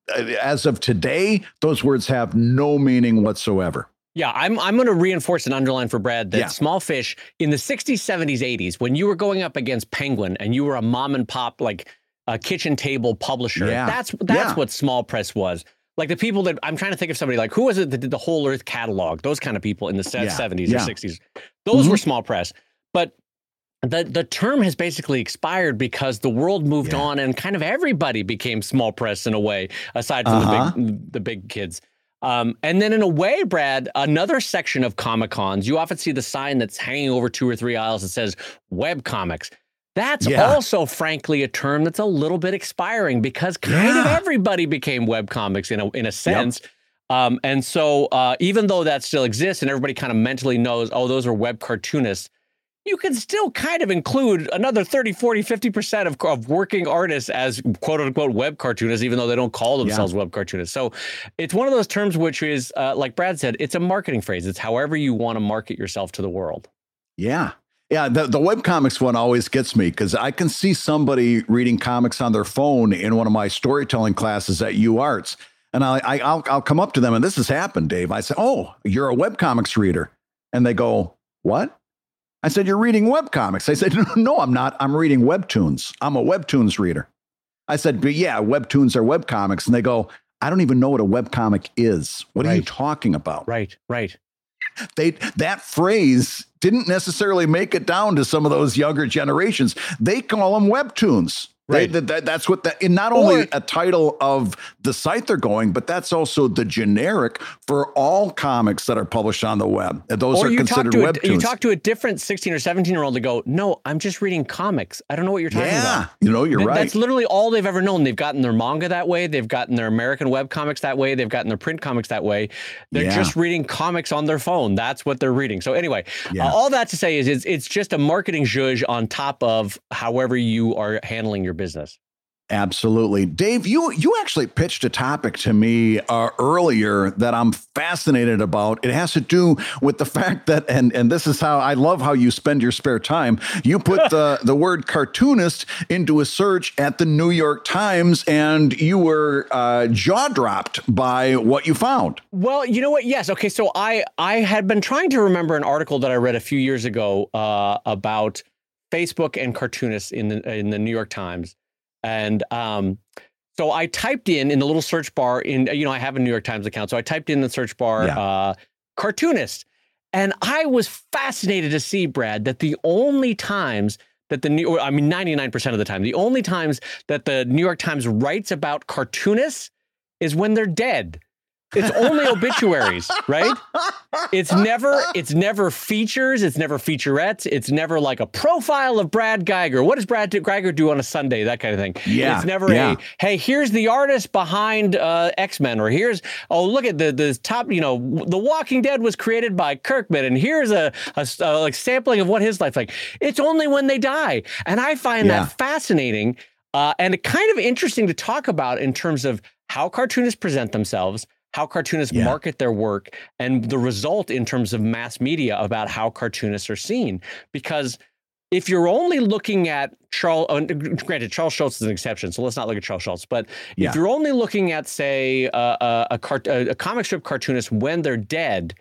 as of today, those words have no meaning whatsoever. Yeah, I'm I'm going to reinforce and underline for Brad that yeah. small fish in the sixties, seventies, eighties, when you were going up against Penguin and you were a mom and pop, like, a kitchen table publisher. Yeah. That's that's yeah. what small press was. Like the people that I'm trying to think of somebody like who was it that did the Whole Earth catalog? Those kind of people in the yeah. seventies yeah. or sixties. Those mm-hmm. were small press. But the the term has basically expired because the world moved yeah. on and kind of everybody became small press in a way, aside from uh-huh. the big the big kids. Um, and then in a way, Brad, another section of Comic Cons, you often see the sign that's hanging over two or three aisles that says web comics. That's yeah. also, frankly, a term that's a little bit expiring because kind yeah. of everybody became webcomics in a in a sense. Yep. Um, and so uh, even though that still exists and everybody kind of mentally knows, oh, those are web cartoonists, you can still kind of include another thirty, forty, fifty percent of, of working artists as quote unquote web cartoonists, even though they don't call themselves yeah. web cartoonists. So it's one of those terms which is, uh, like Brad said, it's a marketing phrase. It's however you want to market yourself to the world. Yeah. Yeah, the, the webcomics one always gets me because I can see somebody reading comics on their phone in one of my storytelling classes at UArts. And I, I, I'll, I'll come up to them, and this has happened, Dave. I say, oh, you're a webcomics reader. And they go, what? I said, you're reading webcomics. I said, no, I'm not. I'm reading webtoons. I'm a webtoons reader. I said, but yeah, webtoons are webcomics. And they go, I don't even know what a webcomic is. What right. are you talking about? Right, right. They that phrase didn't necessarily make it down to some of those younger generations. They call them webtoons. Right. They, that, that's what that, and not only or, a title of the site they're going, but that's also the generic for all comics that are published on the web. Those are considered webtoons. You talk to a different sixteen or seventeen year old to go, no, I'm just reading comics. I don't know what you're talking yeah, about. Yeah, you know, you're Th- right. That's literally all they've ever known. They've gotten their manga that way. They've gotten their American web comics that way. They've gotten their print comics that way. They're yeah. just reading comics on their phone. That's what they're reading. So anyway, yeah. uh, all that to say is it's, it's just a marketing zhuzh on top of however you are handling your business. Absolutely. Dave, you you actually pitched a topic to me uh, earlier that I'm fascinated about. It has to do with the fact that, and, and this is how I love how you spend your spare time. You put the, the word cartoonist into a search at the New York Times, and you were uh, jaw-dropped by what you found. Well, you know what? Yes. Okay. So I, I had been trying to remember an article that I read a few years ago uh, about Facebook and cartoonists in the in the New York Times. And um, so I typed in in the little search bar in, you know, I have a New York Times account. So I typed in the search bar, yeah. uh, cartoonist. And I was fascinated to see, Brad, that the only times that the New, I mean, ninety-nine percent of the time, the only times that the New York Times writes about cartoonists is when they're dead. It's only obituaries, right? It's never, it's never features. It's never featurettes. It's never like a profile of Brad Geiger. What does Brad Geiger do on a Sunday? That kind of thing. Yeah. It's never yeah. a, hey, here's the artist behind uh, X-Men, or here's, oh, look at the the top, you know, The Walking Dead was created by Kirkman, and here's a, a, a like sampling of what his life's like. It's only when they die. And I find yeah. that fascinating uh, and kind of interesting to talk about in terms of how cartoonists present themselves, how cartoonists yeah. market their work, and the result in terms of mass media about how cartoonists are seen. Because if you're only looking at Charles, uh, granted, Charles Schulz is an exception, so let's not look at Charles Schulz. But yeah. if you're only looking at, say, uh, a, a, cart- a comic strip cartoonist when they're dead,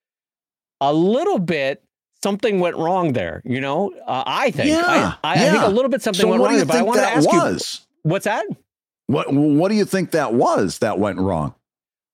a little bit something went wrong there. You know, uh, I think. Yeah. I, I, yeah. I think a little bit something so went what wrong do you there. But I think wanted that to ask was? you, what's that? What What do you think that was that went wrong?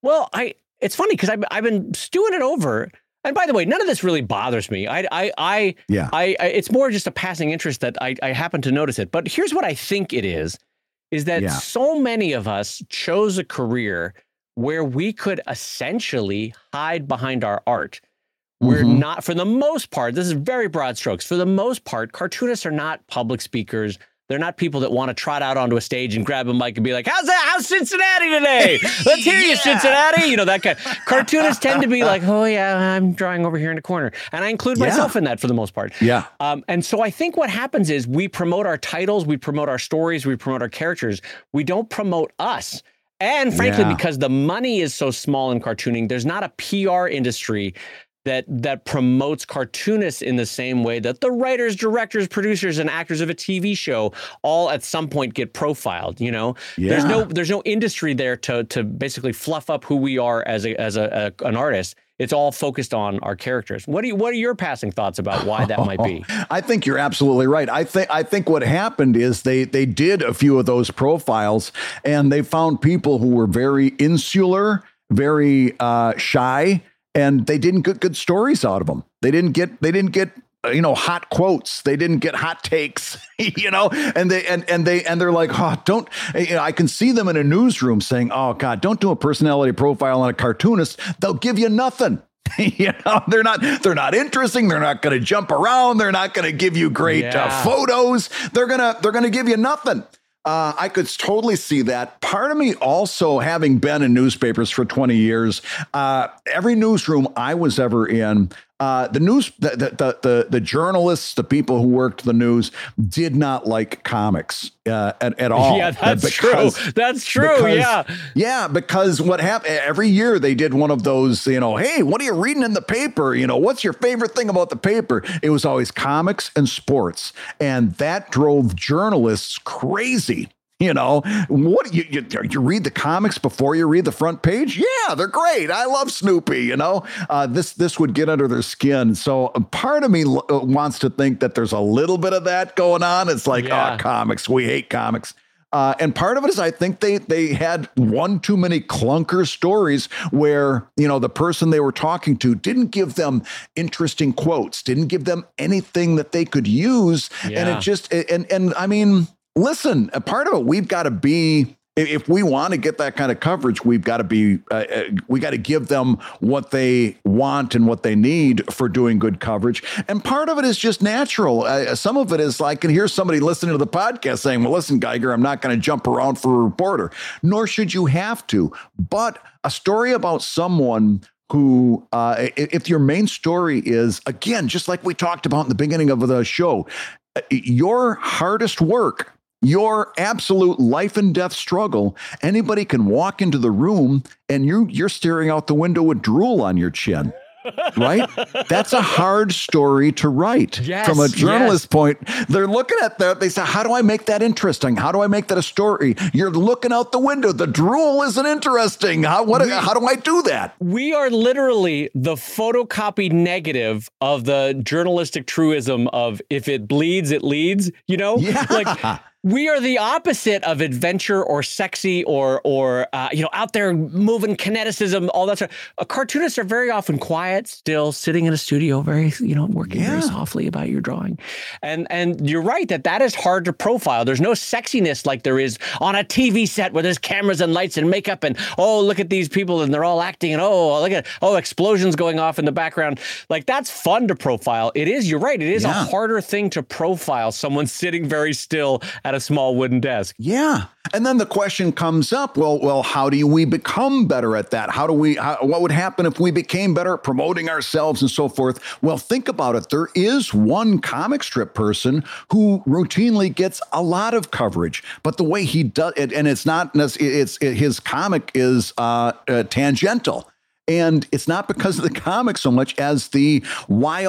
Well, I it's funny because I've, I've been stewing it over. And by the way, none of this really bothers me. I, I, I, yeah. I, I it's more just a passing interest that I, I happen to notice it. But here's what I think it is, is that Yeah. so many of us chose a career where we could essentially hide behind our art. We're Mhm. not, for the most part, this is very broad strokes. For the most part, cartoonists are not public speakers. They're not people that want to trot out onto a stage and grab a mic and be like, how's that? How's Cincinnati today? Let's hear you, Yeah. Cincinnati. You know, that kind. Cartoonists tend to be like, oh, yeah, I'm drawing over here in a corner. And I include Yeah. myself in that for the most part. Yeah. Um, and so I think what happens is we promote our titles, we promote our stories, we promote our characters. We don't promote us. And frankly, Yeah. because the money is so small in cartooning, there's not a P R industry that that promotes cartoonists in the same way that the writers, directors, producers, and actors of a T V show all at some point get profiled. You know, there's Yeah. no there's no industry there to to basically fluff up who we are as a as a, a an artist. It's all focused on our characters. What do you, what are your passing thoughts about why that might be? I think you're absolutely right. I think I think what happened is they they did a few of those profiles, and they found people who were very insular, very uh, shy, and they didn't get good stories out of them. They didn't get they didn't get uh, you know hot quotes. They didn't get hot takes. You know, and they and and they and they're like, oh, don't. You know, I can see them in a newsroom saying, oh God, don't do a personality profile on a cartoonist. They'll give you nothing. You know, they're not they're not interesting. They're not going to jump around. They're not going to give you great Yeah. uh, photos. They're gonna they're gonna give you nothing. Uh, I could totally see that. Part of me also, having been in newspapers for twenty years, uh, every newsroom I was ever in, uh, the news, the, the the the journalists, the people who worked the news, did not like comics uh, at, at all. Yeah, that's Because- true. That's true. because- Yeah. Yeah, because what happened every year they did one of those, you know, hey, what are you reading in the paper? You know, what's your favorite thing about the paper? It was always comics and sports. And that drove journalists crazy. You know, what you, you you read the comics before you read the front page? Yeah, they're great. I love Snoopy. You know, uh, this this would get under their skin. So part of me l- wants to think that there's a little bit of that going on. It's like, Yeah. oh, comics. We hate comics. Uh, and part of it is I think they they had one too many clunker stories where, you know, the person they were talking to didn't give them interesting quotes, didn't give them anything that they could use. And Yeah. it just and and I mean, listen, a part of it, we've got to be, if we want to get that kind of coverage, we've got to be, uh, uh, we got to give them what they want and what they need for doing good coverage. And part of it is just natural. Uh, some of it is like, I can hear somebody listening to the podcast saying, well, listen, Geiger, I'm not going to jump around for a reporter, nor should you have to. But a story about someone who, uh, i- if your main story is, again, just like we talked about in the beginning of the show, uh, your hardest work, your absolute life and death struggle, anybody can walk into the room and you you're staring out the window with drool on your chin. Right? That's a hard story to write. Yes, From a journalist yes. point, they're looking at that. They say, how do I make that interesting? How do I make that a story? You're looking out the window. The drool isn't interesting. How, what, how do I do that? We are literally the photocopy negative of the journalistic truism of if it bleeds, it leads, you know? Yeah. Like we are the opposite of adventure or sexy or, or uh, you know, out there moving kineticism, all that stuff. Uh, cartoonists are very often quiet, still sitting in a studio, very, you know, working Yeah. very softly about your drawing. And and you're right that that is hard to profile. There's no sexiness like there is on a T V set where there's cameras and lights and makeup and, oh, look at these people and they're all acting and, oh, look at, oh, explosions going off in the background. Like that's fun to profile. It is, you're right. It is Yeah. a harder thing to profile someone sitting very still at a small wooden desk. Yeah. And then the question comes up, well, well, how do we become better at that? How do we, how, what would happen if we became better at promoting ourselves and so forth? Well, think about it. There is one comic strip person who routinely gets a lot of coverage, but the way he does it, and it's not, it's, it, his comic is uh, uh, tangential. And it's not because of the comic so much as the wild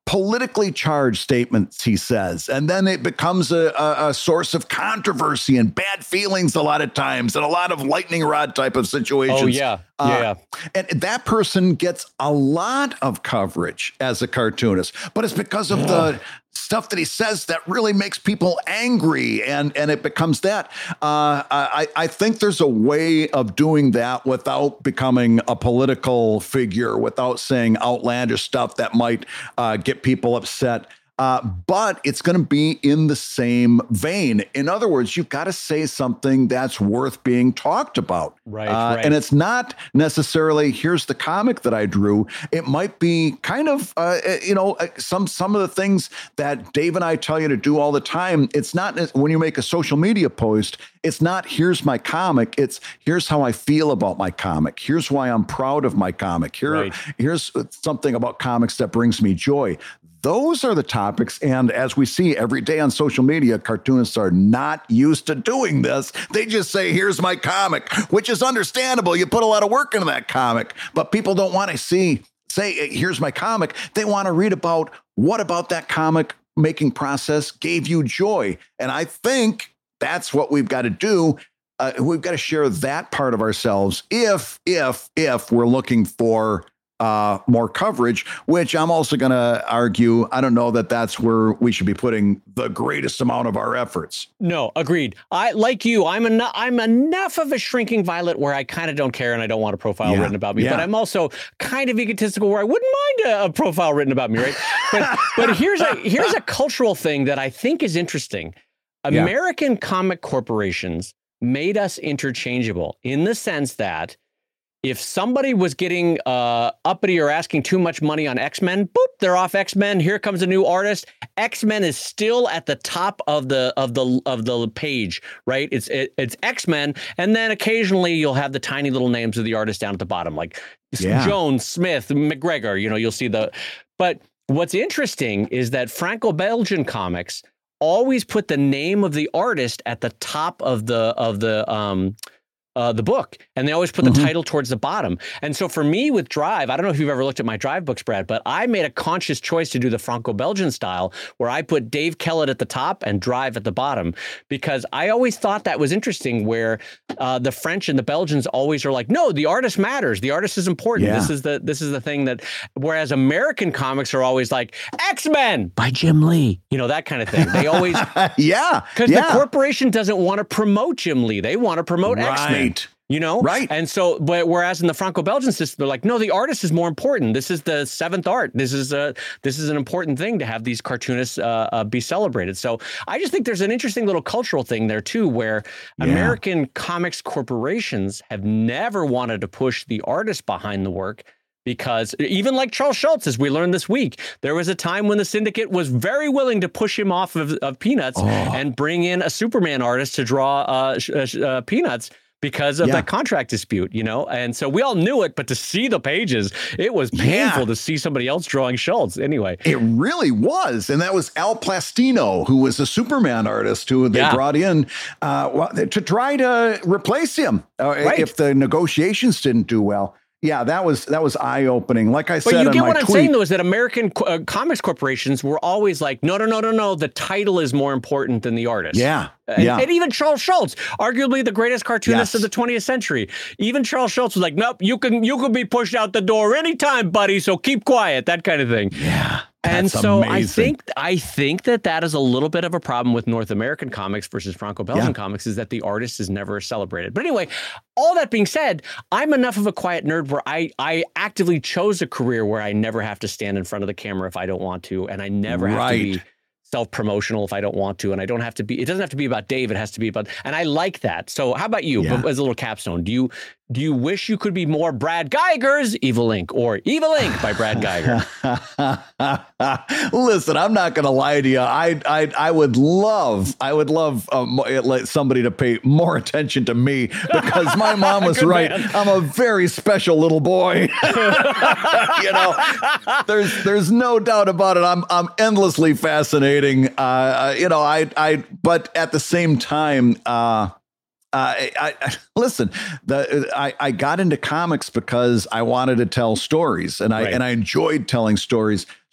politically charged statements, he says, and then it becomes a, a, a source of controversy and bad feelings a lot of times, and a lot of lightning rod type of situations. Oh, yeah. Yeah. Uh, and that person gets a lot of coverage as a cartoonist, but it's because of the stuff that he says that really makes people angry, and and it becomes that. Uh, I, I think there's a way of doing that without becoming a political figure, without saying outlandish stuff that might uh, get people upset. Uh, but it's going to be in the same vein. In other words, you've got to say something that's worth being talked about. Right, uh, right. And it's not necessarily, here's the comic that I drew. It might be kind of, uh, you know, some some of the things that Dave and I tell you to do all the time. It's not when you make a social media post, it's not here's my comic. It's here's how I feel about my comic. Here's why I'm proud of my comic. Here, Right. Here's something about comics that brings me joy. Those are the topics. And as we see every day on social media, cartoonists are not used to doing this. They just say, here's my comic, which is understandable. You put a lot of work into that comic, but people don't want to see, say, here's my comic. They want to read about what about that comic making process gave you joy. And I think that's what we've got to do. Uh, we've got to share that part of ourselves if, if, if we're looking for uh, more coverage, which I'm also going to argue, I don't know that that's where we should be putting the greatest amount of our efforts. No, agreed. I like you. I'm enough. I'm enough of a shrinking violet where I kind of don't care and I don't want a profile Yeah, written about me. yeah. But I'm also kind of egotistical where I wouldn't mind a, a profile written about me, right? But but here's a here's a cultural thing that I think is interesting. Yeah. American comic corporations made us interchangeable in the sense that if somebody was getting uh, uppity or asking too much money on X-Men, boop, they're off X-Men. Here comes a new artist. X-Men is still at the top of the of the of the page, right? It's it, it's X-Men, and then occasionally you'll have the tiny little names of the artists down at the bottom, like Yeah. Jones, Smith, McGregor. You know, you'll see the. But what's interesting is that Franco-Belgian comics always put the name of the artist at the top of the of the um. Uh, the book, and they always put the Mhm. title towards the bottom. And so for me with Drive, I don't know if you've ever looked at my Drive books, Brad, but I made a conscious choice to do the Franco-Belgian style where I put Dave Kellett at the top and Drive at the bottom, because I always thought that was interesting where uh, the French and the Belgians always are like, no, the artist matters. The artist is important. Yeah. This is the this is the thing that, whereas American comics are always like, X-Men by Jim Lee, you know, that kind of thing. They always, yeah. because yeah. the corporation doesn't want to promote Jim Lee. They want to promote Right. X-Men. You know? Right. And so, but whereas in the Franco-Belgian system, they're like, no, the artist is more important. This is the seventh art. This is a, this is an important thing to have these cartoonists uh, uh, be celebrated. So I just think there's an interesting little cultural thing there too, where Yeah. American comics corporations have never wanted to push the artist behind the work. Because even like Charles Schultz, as we learned this week, there was a time when the Syndicate was very willing to push him off of, of Peanuts Oh. and bring in a Superman artist to draw uh, sh- uh, sh- uh, Peanuts because of Yeah. that contract dispute, you know? And so we all knew it, but to see the pages, it was painful Yeah. to see somebody else drawing Schultz. Anyway. It really was. And that was Al Plastino, who was a Superman artist who they Yeah. brought in uh, well, to try to replace him uh, Right. if the negotiations didn't do well. Yeah, that was that was eye-opening. Like I But said you in get my what I'm tweet, saying, though, is that American uh, comics corporations were always like, no, no, no, no, no. The title is more important than the artist. Yeah, And, yeah. and even Charles Schultz, arguably the greatest cartoonist Yes. of the twentieth century. Even Charles Schultz was like, nope, you can you can be pushed out the door anytime, buddy. So keep quiet, that kind of thing. Yeah. And that's so I amazing. think I think that that is a little bit of a problem with North American comics versus Franco-Belgian Yeah. comics, is that the artist is never celebrated. But anyway, all that being said, I'm enough of a quiet nerd where I I actively chose a career where I never have to stand in front of the camera if I don't want to, and I never have Right. to be self-promotional if I don't want to, and I don't have to be, it doesn't have to be about Dave, it has to be about, and I like that. So how about you, Yeah. as a little capstone, do you do you wish you could be more Brad Geiger's Evil Inc or Evil Inc by Brad Geiger? Listen, I'm not going to lie to you. I, I, I would love, I would love uh, mo- like somebody to pay more attention to me, because my mom was Good right. man. I'm a very special little boy. You know, there's, there's no doubt about it. I'm, I'm endlessly fascinating. Uh, you know, I, I, but at the same time, uh, Uh, I, I listen. The I, I got into comics because I wanted to tell stories, and I Right. and I enjoyed telling stories.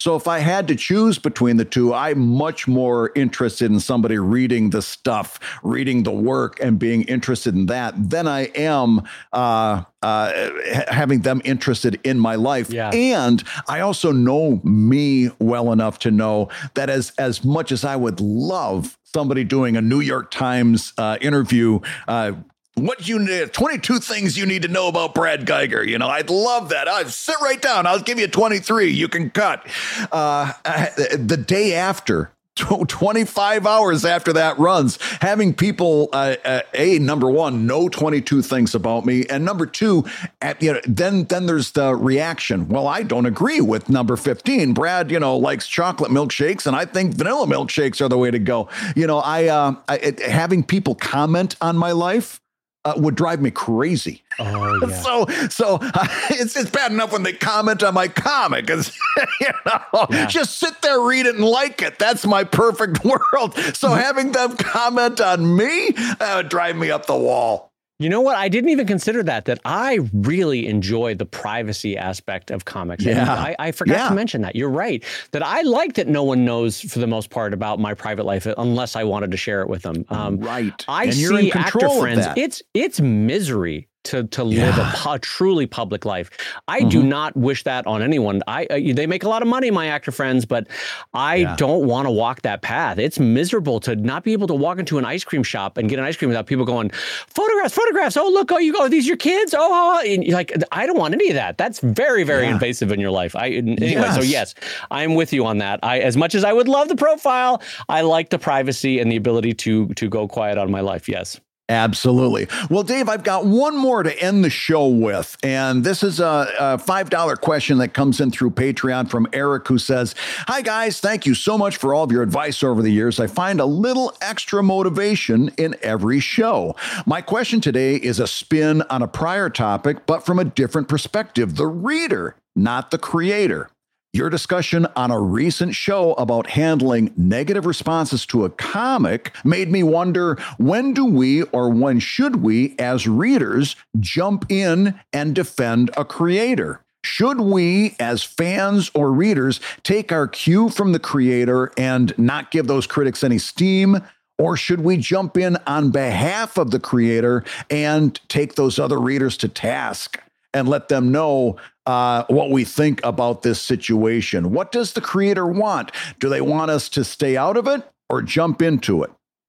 So if I had to choose between the two, I'm much more interested in somebody reading the stuff, reading the work, and being interested in that than I am uh, uh, having them interested in my life. Yeah. And I also know me well enough to know that as, as much as I would love somebody doing a New York Times uh, interview, uh, what you need, twenty-two things you need to know about Brad Geiger. You know, I'd love that. I'd sit right down. I'll give you twenty-three. You can cut. Uh, the day after, twenty-five hours after that runs, having people, uh, uh, a number one, know twenty-two things about me, and number two, at, you know, then then there's the reaction. Well, I don't agree with number fifteen. Brad, you know, likes chocolate milkshakes, and I think vanilla milkshakes are the way to go. You know, I, uh, I it, having people comment on my life Uh, would drive me crazy. Oh, yeah. So, so uh, it's it's bad enough when they comment on my comic. It's, you know, yeah. just sit there, read it, and like it. That's my perfect world. So having them comment on me, that would drive me up the wall. You know what? I didn't even consider that, that I really enjoy the privacy aspect of comics. Yeah. And I, I forgot Yeah. to mention that. You're right. That I like that no one knows, for the most part, about my private life unless I wanted to share it with them. Um, Right. I And you're in see actor control of friends. that. It's it's misery to to live a, Yeah. pu- truly public life. I do Mhm. not wish that on anyone. I uh, they make a lot of money, my actor friends, but I Yeah. don't want to walk that path. It's miserable to not be able to walk into an ice cream shop and get an ice cream without people going, photographs, photographs. Oh, look, oh, you go, these your kids? Oh, oh, oh. And you're like, I don't want any of that. That's very, very Yeah. invasive in your life. I anyway, so Yes. yes, I'm with you on that. I, as much as I would love the profile, I like the privacy and the ability to to go quiet on my life. Yes. Absolutely. Well, Dave, I've got one more to end the show with. And this is a, a five dollar question that comes in through Patreon from Eric, who says, "Hi, guys. Thank you so much for all of your advice over the years. I find a little extra motivation in every show. My question today is a spin on a prior topic, but from a different perspective, the reader, not the creator. Your discussion on a recent show about handling negative responses to a comic made me wonder, when do we, or when should we as readers, jump in and defend a creator? Should we as fans or readers take our cue from the creator and not give those critics any steam? Or should we jump in on behalf of the creator and take those other readers to task and let them know uh, what we think about this situation? What does the creator want? Do they want us to stay out of it or jump into it?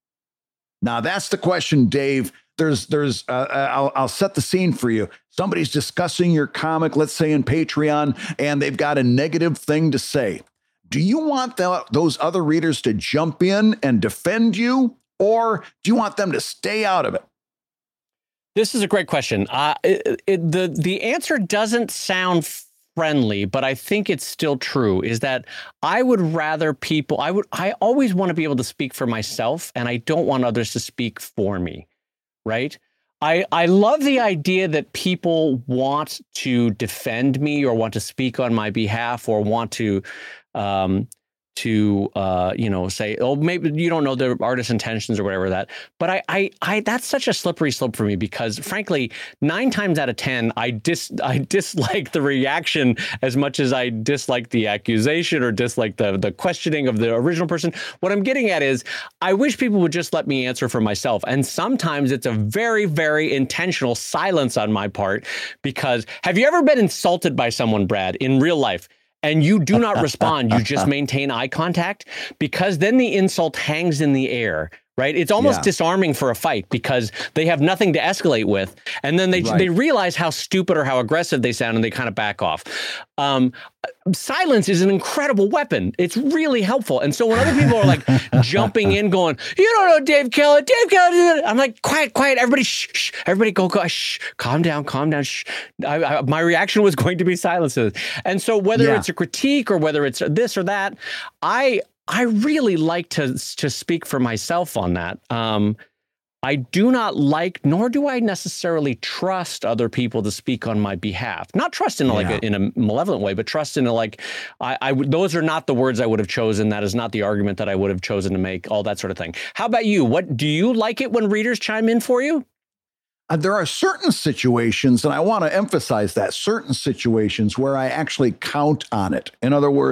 Now, that's the question, Dave. There's, there's, uh, I'll, I'll set the scene for you. Somebody's discussing your comic, let's say in Patreon, and they've got a negative thing to say. Do you want the, those other readers to jump in and defend you, or do you want them to stay out of it? This is a great question. Uh, it, it, the the answer doesn't sound friendly, but I think it's still true. Is that I would rather people. I would. I always want to be able to speak for myself, and I don't want others to speak for me. Right. I, I love the idea that people want to defend me or want to speak on my behalf or want to um, to, uh, you know, say, oh, maybe you don't know the artist's intentions or whatever that. But I, I, I, that's such a slippery slope for me because, frankly, nine times out of ten, I dis, I dislike the reaction as much as I dislike the accusation or dislike the the questioning of the original person. What I'm getting at is, I wish people would just let me answer for myself. And sometimes it's a very, very intentional silence on my part because have you ever been insulted by someone, Brad, in real life? And you do not respond, you just maintain eye contact, because then the insult hangs in the air, right? It's almost Yeah. disarming for a fight because they have nothing to escalate with. And then they Right. they realize how stupid or how aggressive they sound and they kind of back off. Um, silence is an incredible weapon. It's really helpful. And so when other people are like jumping in going, you don't know Dave Kelly, Dave Kelly, I'm like, quiet, quiet, everybody, shh, shh, everybody go, go, shh, calm down, calm down, shh. I, I, my reaction was going to be silence. And so whether Yeah. it's a critique or whether it's this or that, I I really like to to speak for myself on that. Um, I do not like, nor do I necessarily trust other people to speak on my behalf. Not trust in like Yeah. a, in a malevolent way, but trust in a like, I, I would. Those are not the words I would have chosen. That is not the argument that I would have chosen to make. All that sort of thing. How about you? What do you like it when readers chime in for you? Uh, there are certain situations, and I want to emphasize that, certain situations where I actually count on it. In other words,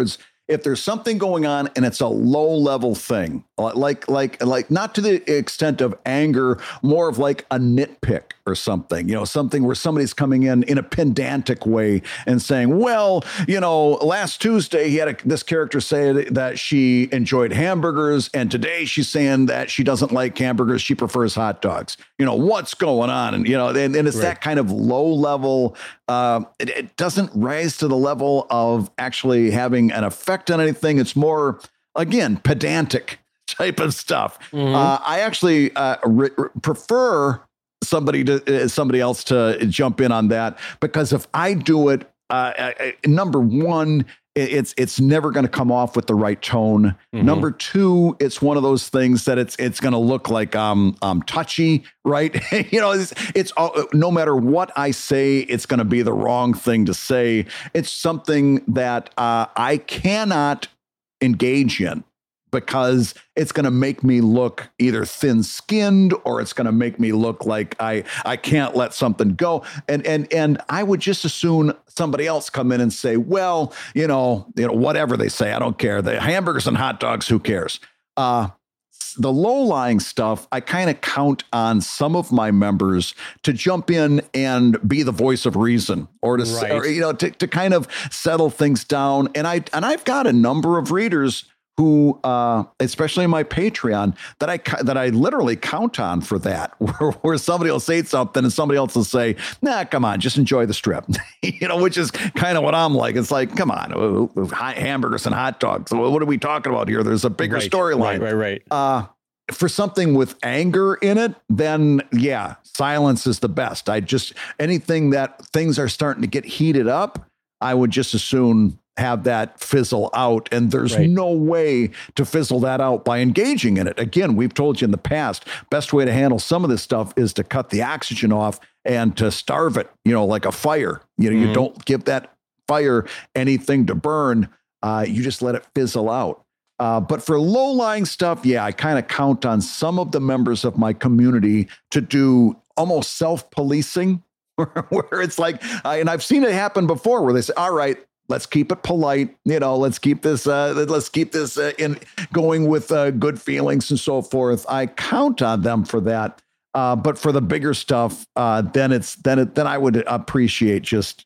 if there's something going on and it's a low level thing, like like like not to the extent of anger, more of like a nitpick or something, you know, something where somebody's coming in in a pedantic way and saying, well, you know, last Tuesday he had a, this character say that she enjoyed hamburgers, and today she's saying that she doesn't like hamburgers, she prefers hot dogs. You know, what's going on? And you know, and, and it's right. that kind of low level. Uh, it, it doesn't rise to the level of actually having an effect on anything. It's more, again, pedantic type of stuff. Mm-hmm. Uh, I actually uh, re- prefer somebody to uh, somebody else to jump in on that, because if I do it, uh, I, number one, it's it's never going to come off with the right tone. Mm-hmm. Number two, it's one of those things that it's it's going to look like um um touchy, right? you know, it's, it's all, no matter what I say, it's going to be the wrong thing to say. It's something that uh, I cannot engage in, because it's going to make me look either thin-skinned, or it's going to make me look like I I can't let something go. And and and I would just as soon somebody else come in and say, well, you know, you know, whatever they say, I don't care. The hamburgers and hot dogs, who cares? Uh, the low-lying stuff, I kind of count on some of my members to jump in and be the voice of reason, or to right. or, you know to to kind of settle things down. And I and I've got a number of readers who, uh, especially in my Patreon, that I that I literally count on for that, where, where somebody will say something and somebody else will say, nah, come on, just enjoy the strip, you know, which is kind of what I'm like. It's like, come on, hamburgers and hot dogs. What are we talking about here? There's a bigger right, storyline. Right, right, right. Uh, for something with anger in it, then yeah, silence is the best. I just, anything that things are starting to get heated up, I would just as soon have that fizzle out. And there's right. no way to fizzle that out by engaging in it. Again, we've told you in the past, best way to handle some of this stuff is to cut the oxygen off and to starve it, you know, like a fire. You know, mm-hmm. you don't give that fire anything to burn. Uh, you just let it fizzle out. Uh, but for low-lying stuff, yeah, I kind of count on some of the members of my community to do almost self-policing, where it's like, uh, and I've seen it happen before, where they say, all right, let's keep it polite. You know, let's keep this, uh, let's keep this uh, in going with uh, good feelings and so forth. I count on them for that. Uh, but for the bigger stuff, uh, then it's, then it, then I would appreciate just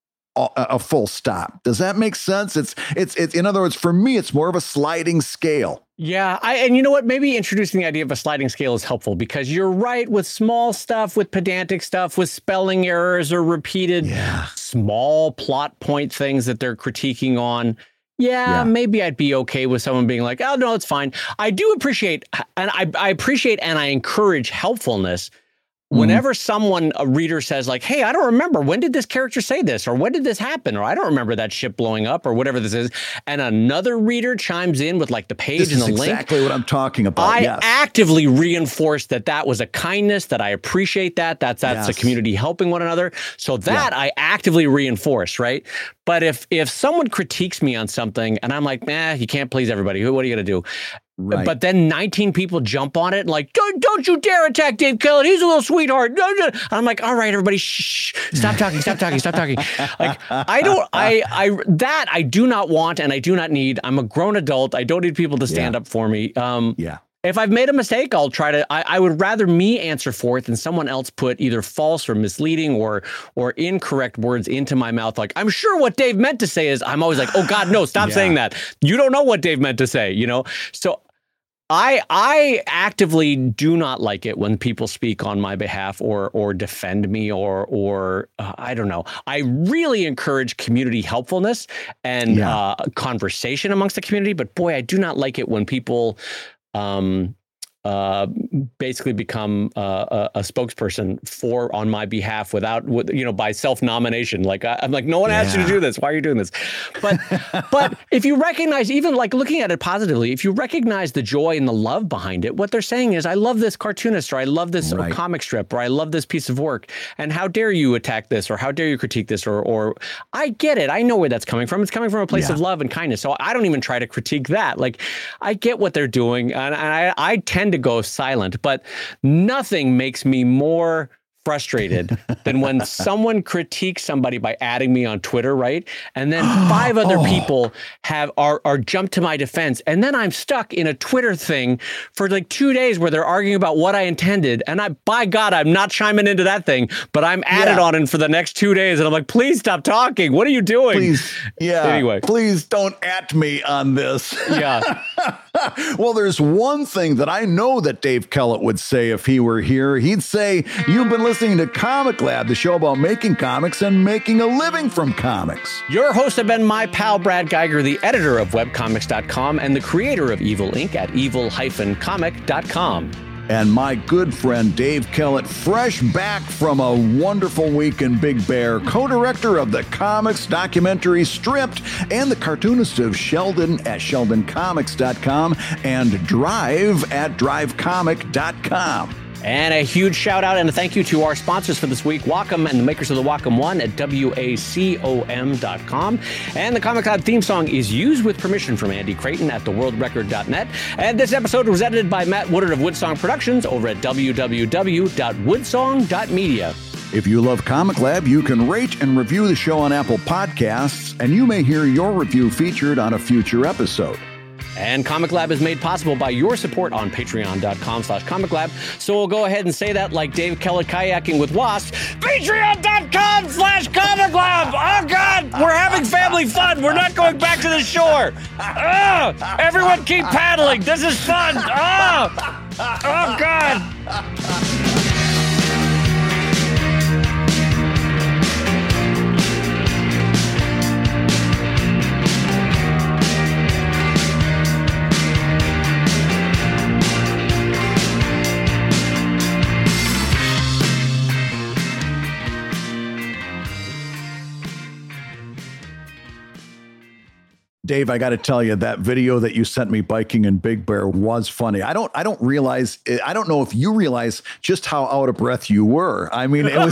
a, a full stop. Does that make sense? It's, it's, it's, in other words, for me, it's more of a sliding scale. Yeah. I, and you know what, maybe introducing the idea of a sliding scale is helpful, because you're right, with small stuff, with pedantic stuff, with spelling errors or repeated yeah. small plot point things that they're critiquing on. Yeah, yeah, maybe I'd be okay with someone being like, oh, no, it's fine. I do appreciate, and I, I appreciate and I encourage helpfulness. Whenever mm-hmm. someone, a reader says like, hey, I don't remember, when did this character say this? Or when did this happen? Or I don't remember that ship blowing up, or whatever this is. And another reader chimes in with like the page this and the is link. Exactly what I'm talking about. I yes. actively reinforce that that was a kindness, that I appreciate that. That's that's yes. a community helping one another. So that yeah. I actively reinforce, right? But if if someone critiques me on something and I'm like, nah, you can't please everybody. What are you going to do? Right. But then nineteen people jump on it and like, don't, don't you dare attack Dave Kellett. He's a little sweetheart. I'm like, all right, everybody, shh, stop talking, stop talking, stop talking. Like, I don't, I, I, that I do not want and I do not need. I'm a grown adult. I don't need people to stand yeah. up for me. Um, yeah. If I've made a mistake, I'll try to, I, I would rather me answer for it than someone else put either false or misleading or or incorrect words into my mouth. Like, I'm sure what Dave meant to say is, I'm always like, oh God, no, stop yeah. saying that. You don't know what Dave meant to say, you know? So I I actively do not like it when people speak on my behalf or or defend me or or uh, I don't know. I really encourage community helpfulness and yeah. uh, conversation amongst the community. But boy, I do not like it when people um, uh, basically become uh, a, a spokesperson for on my behalf without, with, you know, by self-nomination. Like I, I'm like, no one yeah. asked you to do this. Why are you doing this? But but if you recognize, even like looking at it positively, if you recognize the joy and the love behind it, what they're saying is, I love this cartoonist, or I love this right. comic strip, or I love this piece of work, and how dare you attack this, or how dare you critique this, or or I get it. I know where that's coming from. It's coming from a place yeah. of love and kindness. So I don't even try to critique that. Like, I get what they're doing, and I, I tend to go silent, but nothing makes me more frustrated than when someone critiques somebody by adding me on Twitter, right? And then five other Oh. people have are are jumped to my defense, and then I'm stuck in a Twitter thing for like two days where they're arguing about what I intended, and I, by God, I'm not chiming into that thing, but I'm added Yeah. on it for the next two days, and I'm like, please stop talking. What are you doing? Please, yeah. Anyway. Please don't at me on this. Yeah. Well, there's one thing that I know that Dave Kellett would say if he were here. He'd say, you've been listening to Comic Lab, the show about making comics and making a living from comics. Your hosts have been my pal Brad Geiger, the editor of webcomics dot com and the creator of Evil Incorporated at evil dash comic dot com. And my good friend Dave Kellett, fresh back from a wonderful week in Big Bear, co-director of the comics documentary Stripped, and the cartoonist of Sheldon at sheldon comics dot com and Drive at drive comic dot com. And a huge shout out and a thank you to our sponsors for this week, Wacom and the makers of the Wacom One at wacom dot com. And the Comic Lab theme song is used with permission from Andy Creighton at the world record dot net. And this episode was edited by Matt Woodard of Woodsong Productions over at w w w dot woodsong dot media. If you love Comic Lab, you can rate and review the show on Apple Podcasts, and you may hear your review featured on a future episode. And Comic Lab is made possible by your support on patreon dot com slash comic lab. So we'll go ahead and say that like Dave Kellett kayaking with wasps. patreon dot com slash comic lab. Oh, God, we're having family fun. We're not going back to the shore. Oh, everyone keep paddling. This is fun. Oh, oh God. Dave, I got to tell you, that video that you sent me biking in Big Bear was funny. I don't, I don't realize, I don't know if you realize just how out of breath you were. I mean, it was.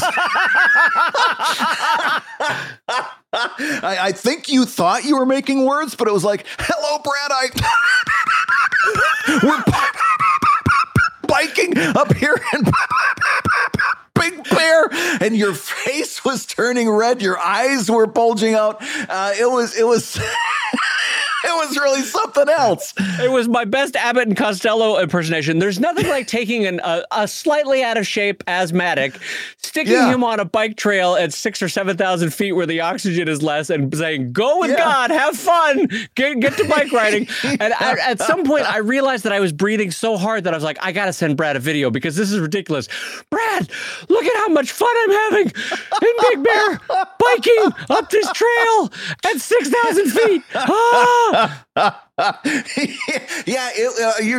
I, I think you thought you were making words, but it was like, "Hello, Brad. I we're biking up here in Big Bear," and your face was turning red. Your eyes were bulging out. Uh, it was, it was. It was really something else. It was my best Abbott and Costello impersonation. There's nothing like taking an, a, a slightly out of shape asthmatic, sticking Yeah. him on a bike trail at six or seven thousand feet where the oxygen is less, and saying, "Go with Yeah. God, have fun, get get to bike riding." And I, at some point, I realized that I was breathing so hard that I was like, "I gotta send Brad a video because this is ridiculous." Brad, look at how much fun I'm having in Big Bear, biking up this trail at six thousand feet. Ah! Yeah, it, uh, you.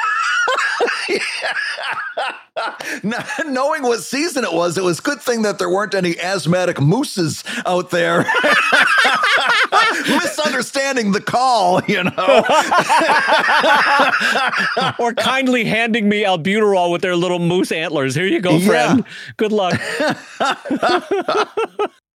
Not knowing what season it was, it was a good thing that there weren't any asthmatic mooses out there misunderstanding the call, you know. Or kindly handing me albuterol with their little moose antlers. Here you go, friend. Yeah. Good luck.